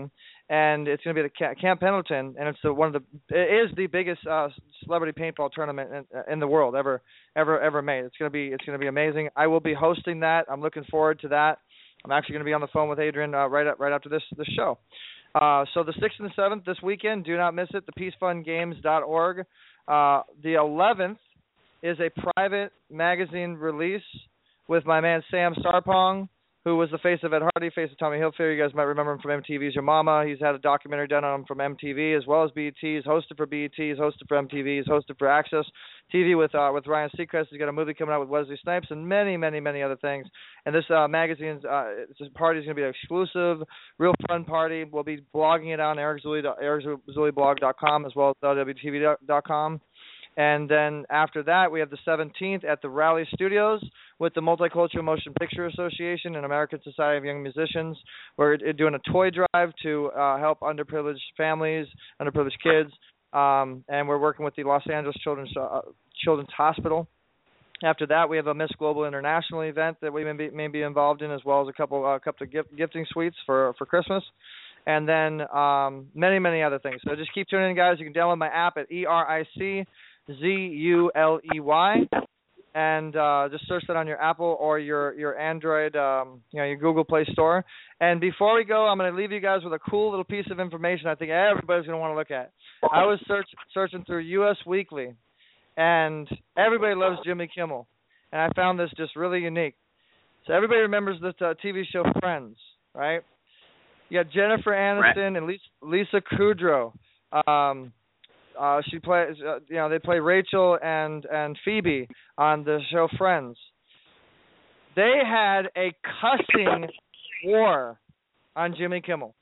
and it's going to be at Camp Pendleton, and it's the, one of the it is the biggest uh, celebrity paintball tournament in, in the world ever ever ever made. It's going to be it's going to be amazing. I will be hosting that. I'm looking forward to that. I'm actually going to be on the phone with Adrian uh, right up, right after this this show. Uh, so the sixth and the seventh this weekend, do not miss it. the peace fund games dot org. Uh, the eleventh is a private magazine release with my man Sam Sarpong, who was the face of Ed Hardy, face of Tommy Hilfiger. You guys might remember him from M T V's Your Mama. He's had a documentary done on him from M T V as well as B E T. He's hosted for B E T. He's hosted for M T V. He's hosted for Access T V with uh, with Ryan Seacrest. He's got a movie coming out with Wesley Snipes and many, many, many other things. And this uh, magazine's uh, this party is going to be an exclusive, real fun party. We'll be blogging it on eric zulli blog dot com as well as L W T V dot com. And then after that, we have the seventeenth at the Raleigh Studios with the Multicultural Motion Picture Association and American Society of Young Musicians. We're doing a toy drive to uh, help underprivileged families, underprivileged kids, um, and we're working with the Los Angeles Children's uh, Children's Hospital. After that, we have a Miss Global International event that we may be, may be involved in, as well as a couple uh, couple of gift, gifting suites for, for Christmas. And then um, many, many other things. So just keep tuning in, guys. You can download my app at E R I C Z U L E Y, and uh, just search that on your Apple or your your Android, um, you know, your Google Play Store. And before we go, I'm going to leave you guys with a cool little piece of information I think everybody's going to want to look at. I was search, searching through U S Weekly, and everybody loves Jimmy Kimmel, and I found this just really unique. So everybody remembers this uh, T V show Friends, right? You got Jennifer Aniston and Lisa, Lisa Kudrow. Um, Uh, she plays, uh, you know, they play Rachel and, and Phoebe on the show Friends. They had a cussing war on Jimmy Kimmel.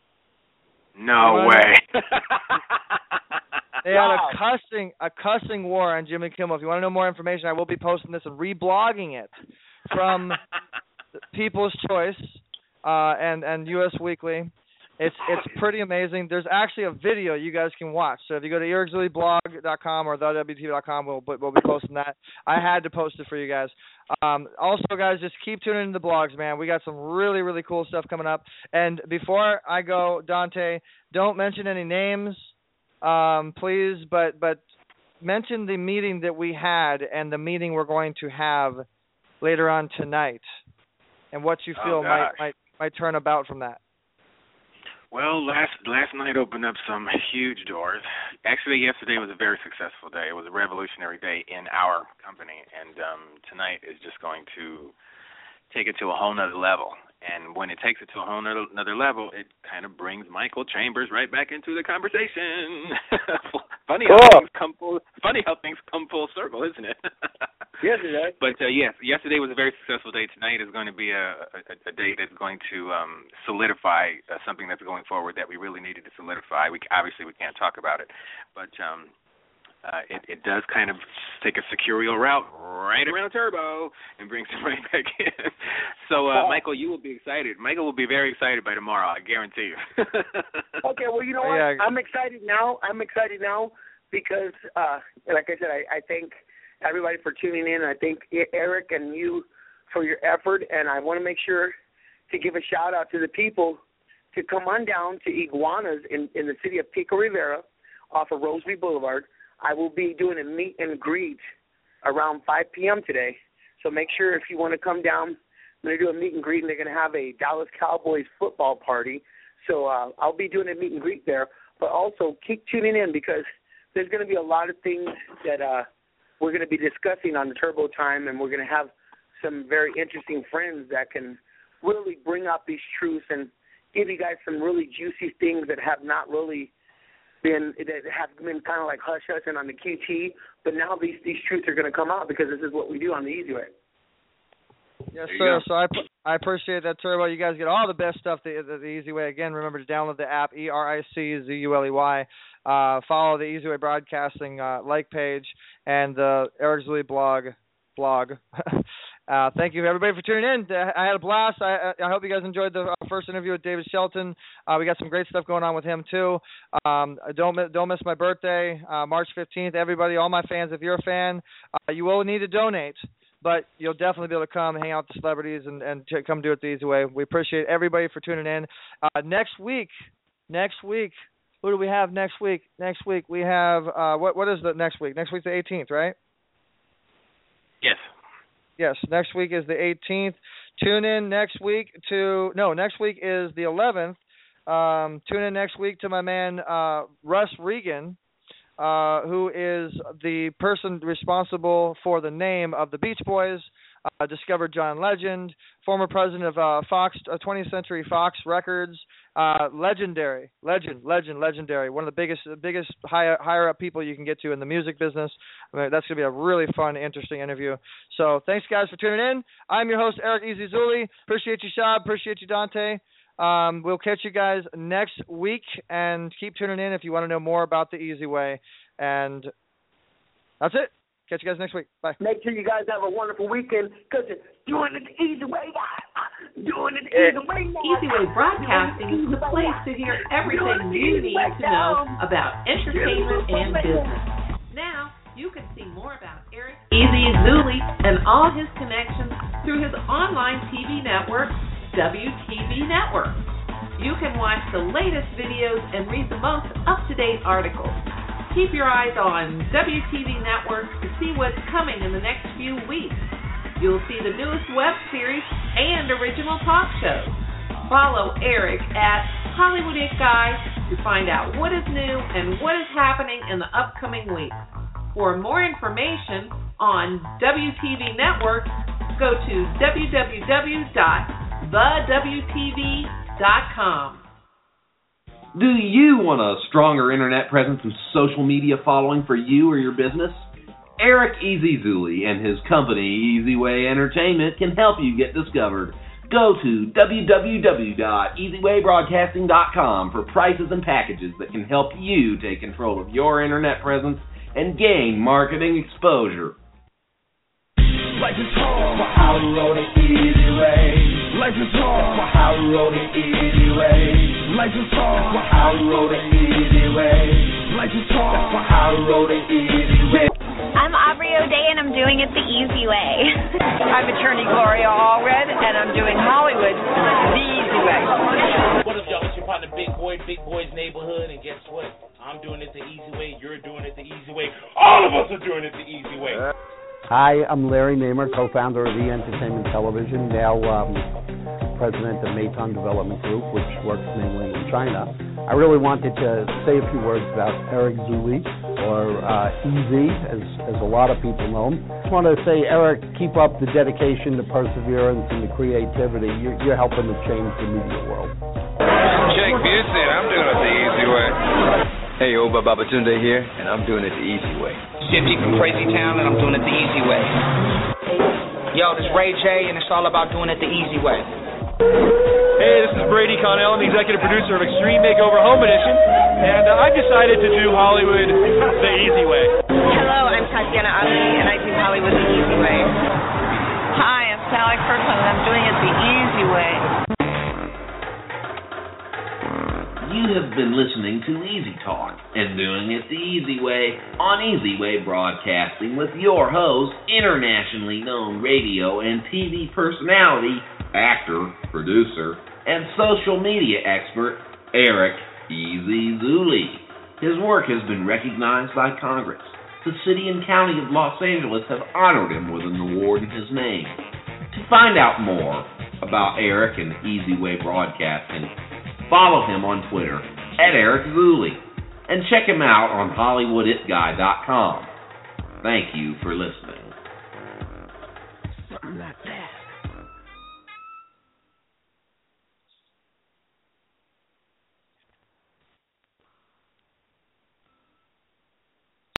No way. They had a cussing a cussing war on Jimmy Kimmel. If you want to know more information, I will be posting this and reblogging it from People's Choice uh, and and U S Weekly. It's it's pretty amazing. There's actually a video you guys can watch. So if you go to eric zulli blog dot com or the w t v dot com, we'll we'll be posting that. I had to post it for you guys. Um, also, guys, just keep tuning into the blogs, man. We got some really really cool stuff coming up. And before I go, Dante, don't mention any names, um, please. But but mention the meeting that we had and the meeting we're going to have later on tonight, and what you feel oh, might might might turn about from that. Well, last last night opened up some huge doors. Actually, yesterday was a very successful day. It was a revolutionary day in our company, and um, tonight is just going to take it to a whole nother level. And when it takes it to a whole nother, another level, it kind of brings Michael Chambers right back into the conversation. funny cool. how things come full. Funny how things come full circle, isn't it? Yes, it is. But uh, yes, yesterday was a very successful day. Tonight is going to be a, a, a day that's going to um, solidify uh, something that's going forward that we really needed to solidify. We obviously we can't talk about it, but. Um, Uh, it, it does kind of take a securial route right around Turbo and brings it right back in. So, uh, Michael, you will be excited. Michael will be very excited by tomorrow, I guarantee you. Okay, well, you know what? Yeah. I'm excited now. I'm excited now because, uh, like I said, I, I thank everybody for tuning in. I thank Eric and you for your effort, and I want to make sure to give a shout-out to the people to come on down to Iguanas in, in the city of Pico Rivera off of Roseby Boulevard. I will be doing a meet and greet around five p.m. today. So make sure if you want to come down, I'm going to do a meet and greet, and they're going to have a Dallas Cowboys football party. So uh, I'll be doing a meet and greet there. But also keep tuning in because there's going to be a lot of things that uh, we're going to be discussing on the Turbo Time, and we're going to have some very interesting friends that can really bring out these truths and give you guys some really juicy things that have not really been that have been kind of like hush hush and on the Q T, but now these these truths are going to come out because this is what we do on the Easy Way. Yes, sir. So I I appreciate that, Turbo. You guys get all the best stuff the, the, the Easy Way. Again, remember to download the app E R I C Z U L E Y. Uh, follow the Easy Way Broadcasting uh, like page and the Eric Zulli blog blog. Uh, thank you, everybody, for tuning in. I had a blast. I, I hope you guys enjoyed the first interview with David Shelton. Uh, we got some great stuff going on with him, too. Um, don't, don't miss my birthday, uh, March fifteenth. Everybody, all my fans, if you're a fan, uh, you will need to donate, but you'll definitely be able to come hang out with the celebrities and, and to come do it the easy way. We appreciate everybody for tuning in. Uh, next week, next week, who do we have next week? Next week we have, uh, what what is the next week? Next week's the eighteenth, right? Yes. Yes, next week is the eighteenth. Tune in next week to, no, next week is the eleventh. Um, tune in next week to my man uh, Russ Regan, uh, who is the person responsible for the name of the Beach Boys, uh, discovered John Legend, former president of uh, Fox, uh, twentieth Century Fox Records, uh, legendary, legend, legend, legendary, one of the biggest, biggest higher, higher up people you can get to in the music business. I mean, that's going to be a really fun, interesting interview. So thanks, guys, for tuning in. I'm your host, Eric Easy Zuli. Appreciate you, Shab. Appreciate you, Dante. Um, we'll catch you guys next week, and keep tuning in if you want to know more about the Easy Way. And that's it. Catch you guys next week. Bye. Make sure you guys have a wonderful weekend, because it's doing it the easy way, guys. Doing it the easy way. Easy Way Broadcasting is the place to hear everything you need to know about entertainment and business. Now, you can see more about Eric Easy Zuli and all his connections through his online T V network, W T V Network. You can watch the latest videos and read the most up-to-date articles. Keep your eyes on W T V Network to see what's coming in the next few weeks. You'll see the newest web series and original talk shows. Follow Eric at Hollywood It Guy to find out what is new and what is happening in the upcoming weeks. For more information on W T V Network, go to w w w dot the w t v dot com. Do you want a stronger internet presence and social media following for you or your business? Eric Easy Zuli and his company, Easy Way Entertainment, can help you get discovered. Go to w w w dot easy way broadcasting dot com for prices and packages that can help you take control of your internet presence and gain marketing exposure. Life is hard for how to roll the easy way. Life is hard for how to roll the easy way. Life is hard for how to roll the easy way. Life is hard for how to roll the easy way. I'm Aubrey O'Day, and I'm doing it the easy way. I'm attorney Gloria Allred, and I'm doing Hollywood the easy way. What up, y'all? It's your partner Big Boy, Big Boy's Neighborhood, and guess what? I'm doing it the easy way. You're doing it the easy way. All of us are doing it the easy way. Hi, I'm Larry Namer, co-founder of E! Entertainment Television, now um, president of Meitan Development Group, which works mainly in China. I really wanted to say a few words about Eric Zuli, or uh, Easy, as, as a lot of people know him. I just want to say, Eric, keep up the dedication, the perseverance, and the creativity. You're, you're helping to change the media world. Jake Busey, I'm doing it the easy way. Hey, Oba Babatunde here, and I'm doing it the easy way. Shifty from Crazy Town, and I'm doing it the easy way. Yo, this is Ray J, and it's all about doing it the easy way. Hey, this is Brady Connell. I'm the executive producer of Extreme Makeover Home Edition, and uh, I've decided to do Hollywood the easy way. Hello, I'm Tatiana Ali, and I do Hollywood the easy way. Hi, I'm Sally Kirkland, and I'm doing it the easy way. You have been listening to Easy Talk and doing it the easy way on Easy Way Broadcasting with your host, internationally known radio and T V personality, actor, producer, and social media expert, Eric Easy Zuli. His work has been recognized by Congress. The city and county of Los Angeles have honored him with an award in his name. To find out more about Eric and Easy Way Broadcasting, follow him on Twitter at Eric Zuli and check him out on Hollywood It Guy dot com. Thank you for listening. Something like that.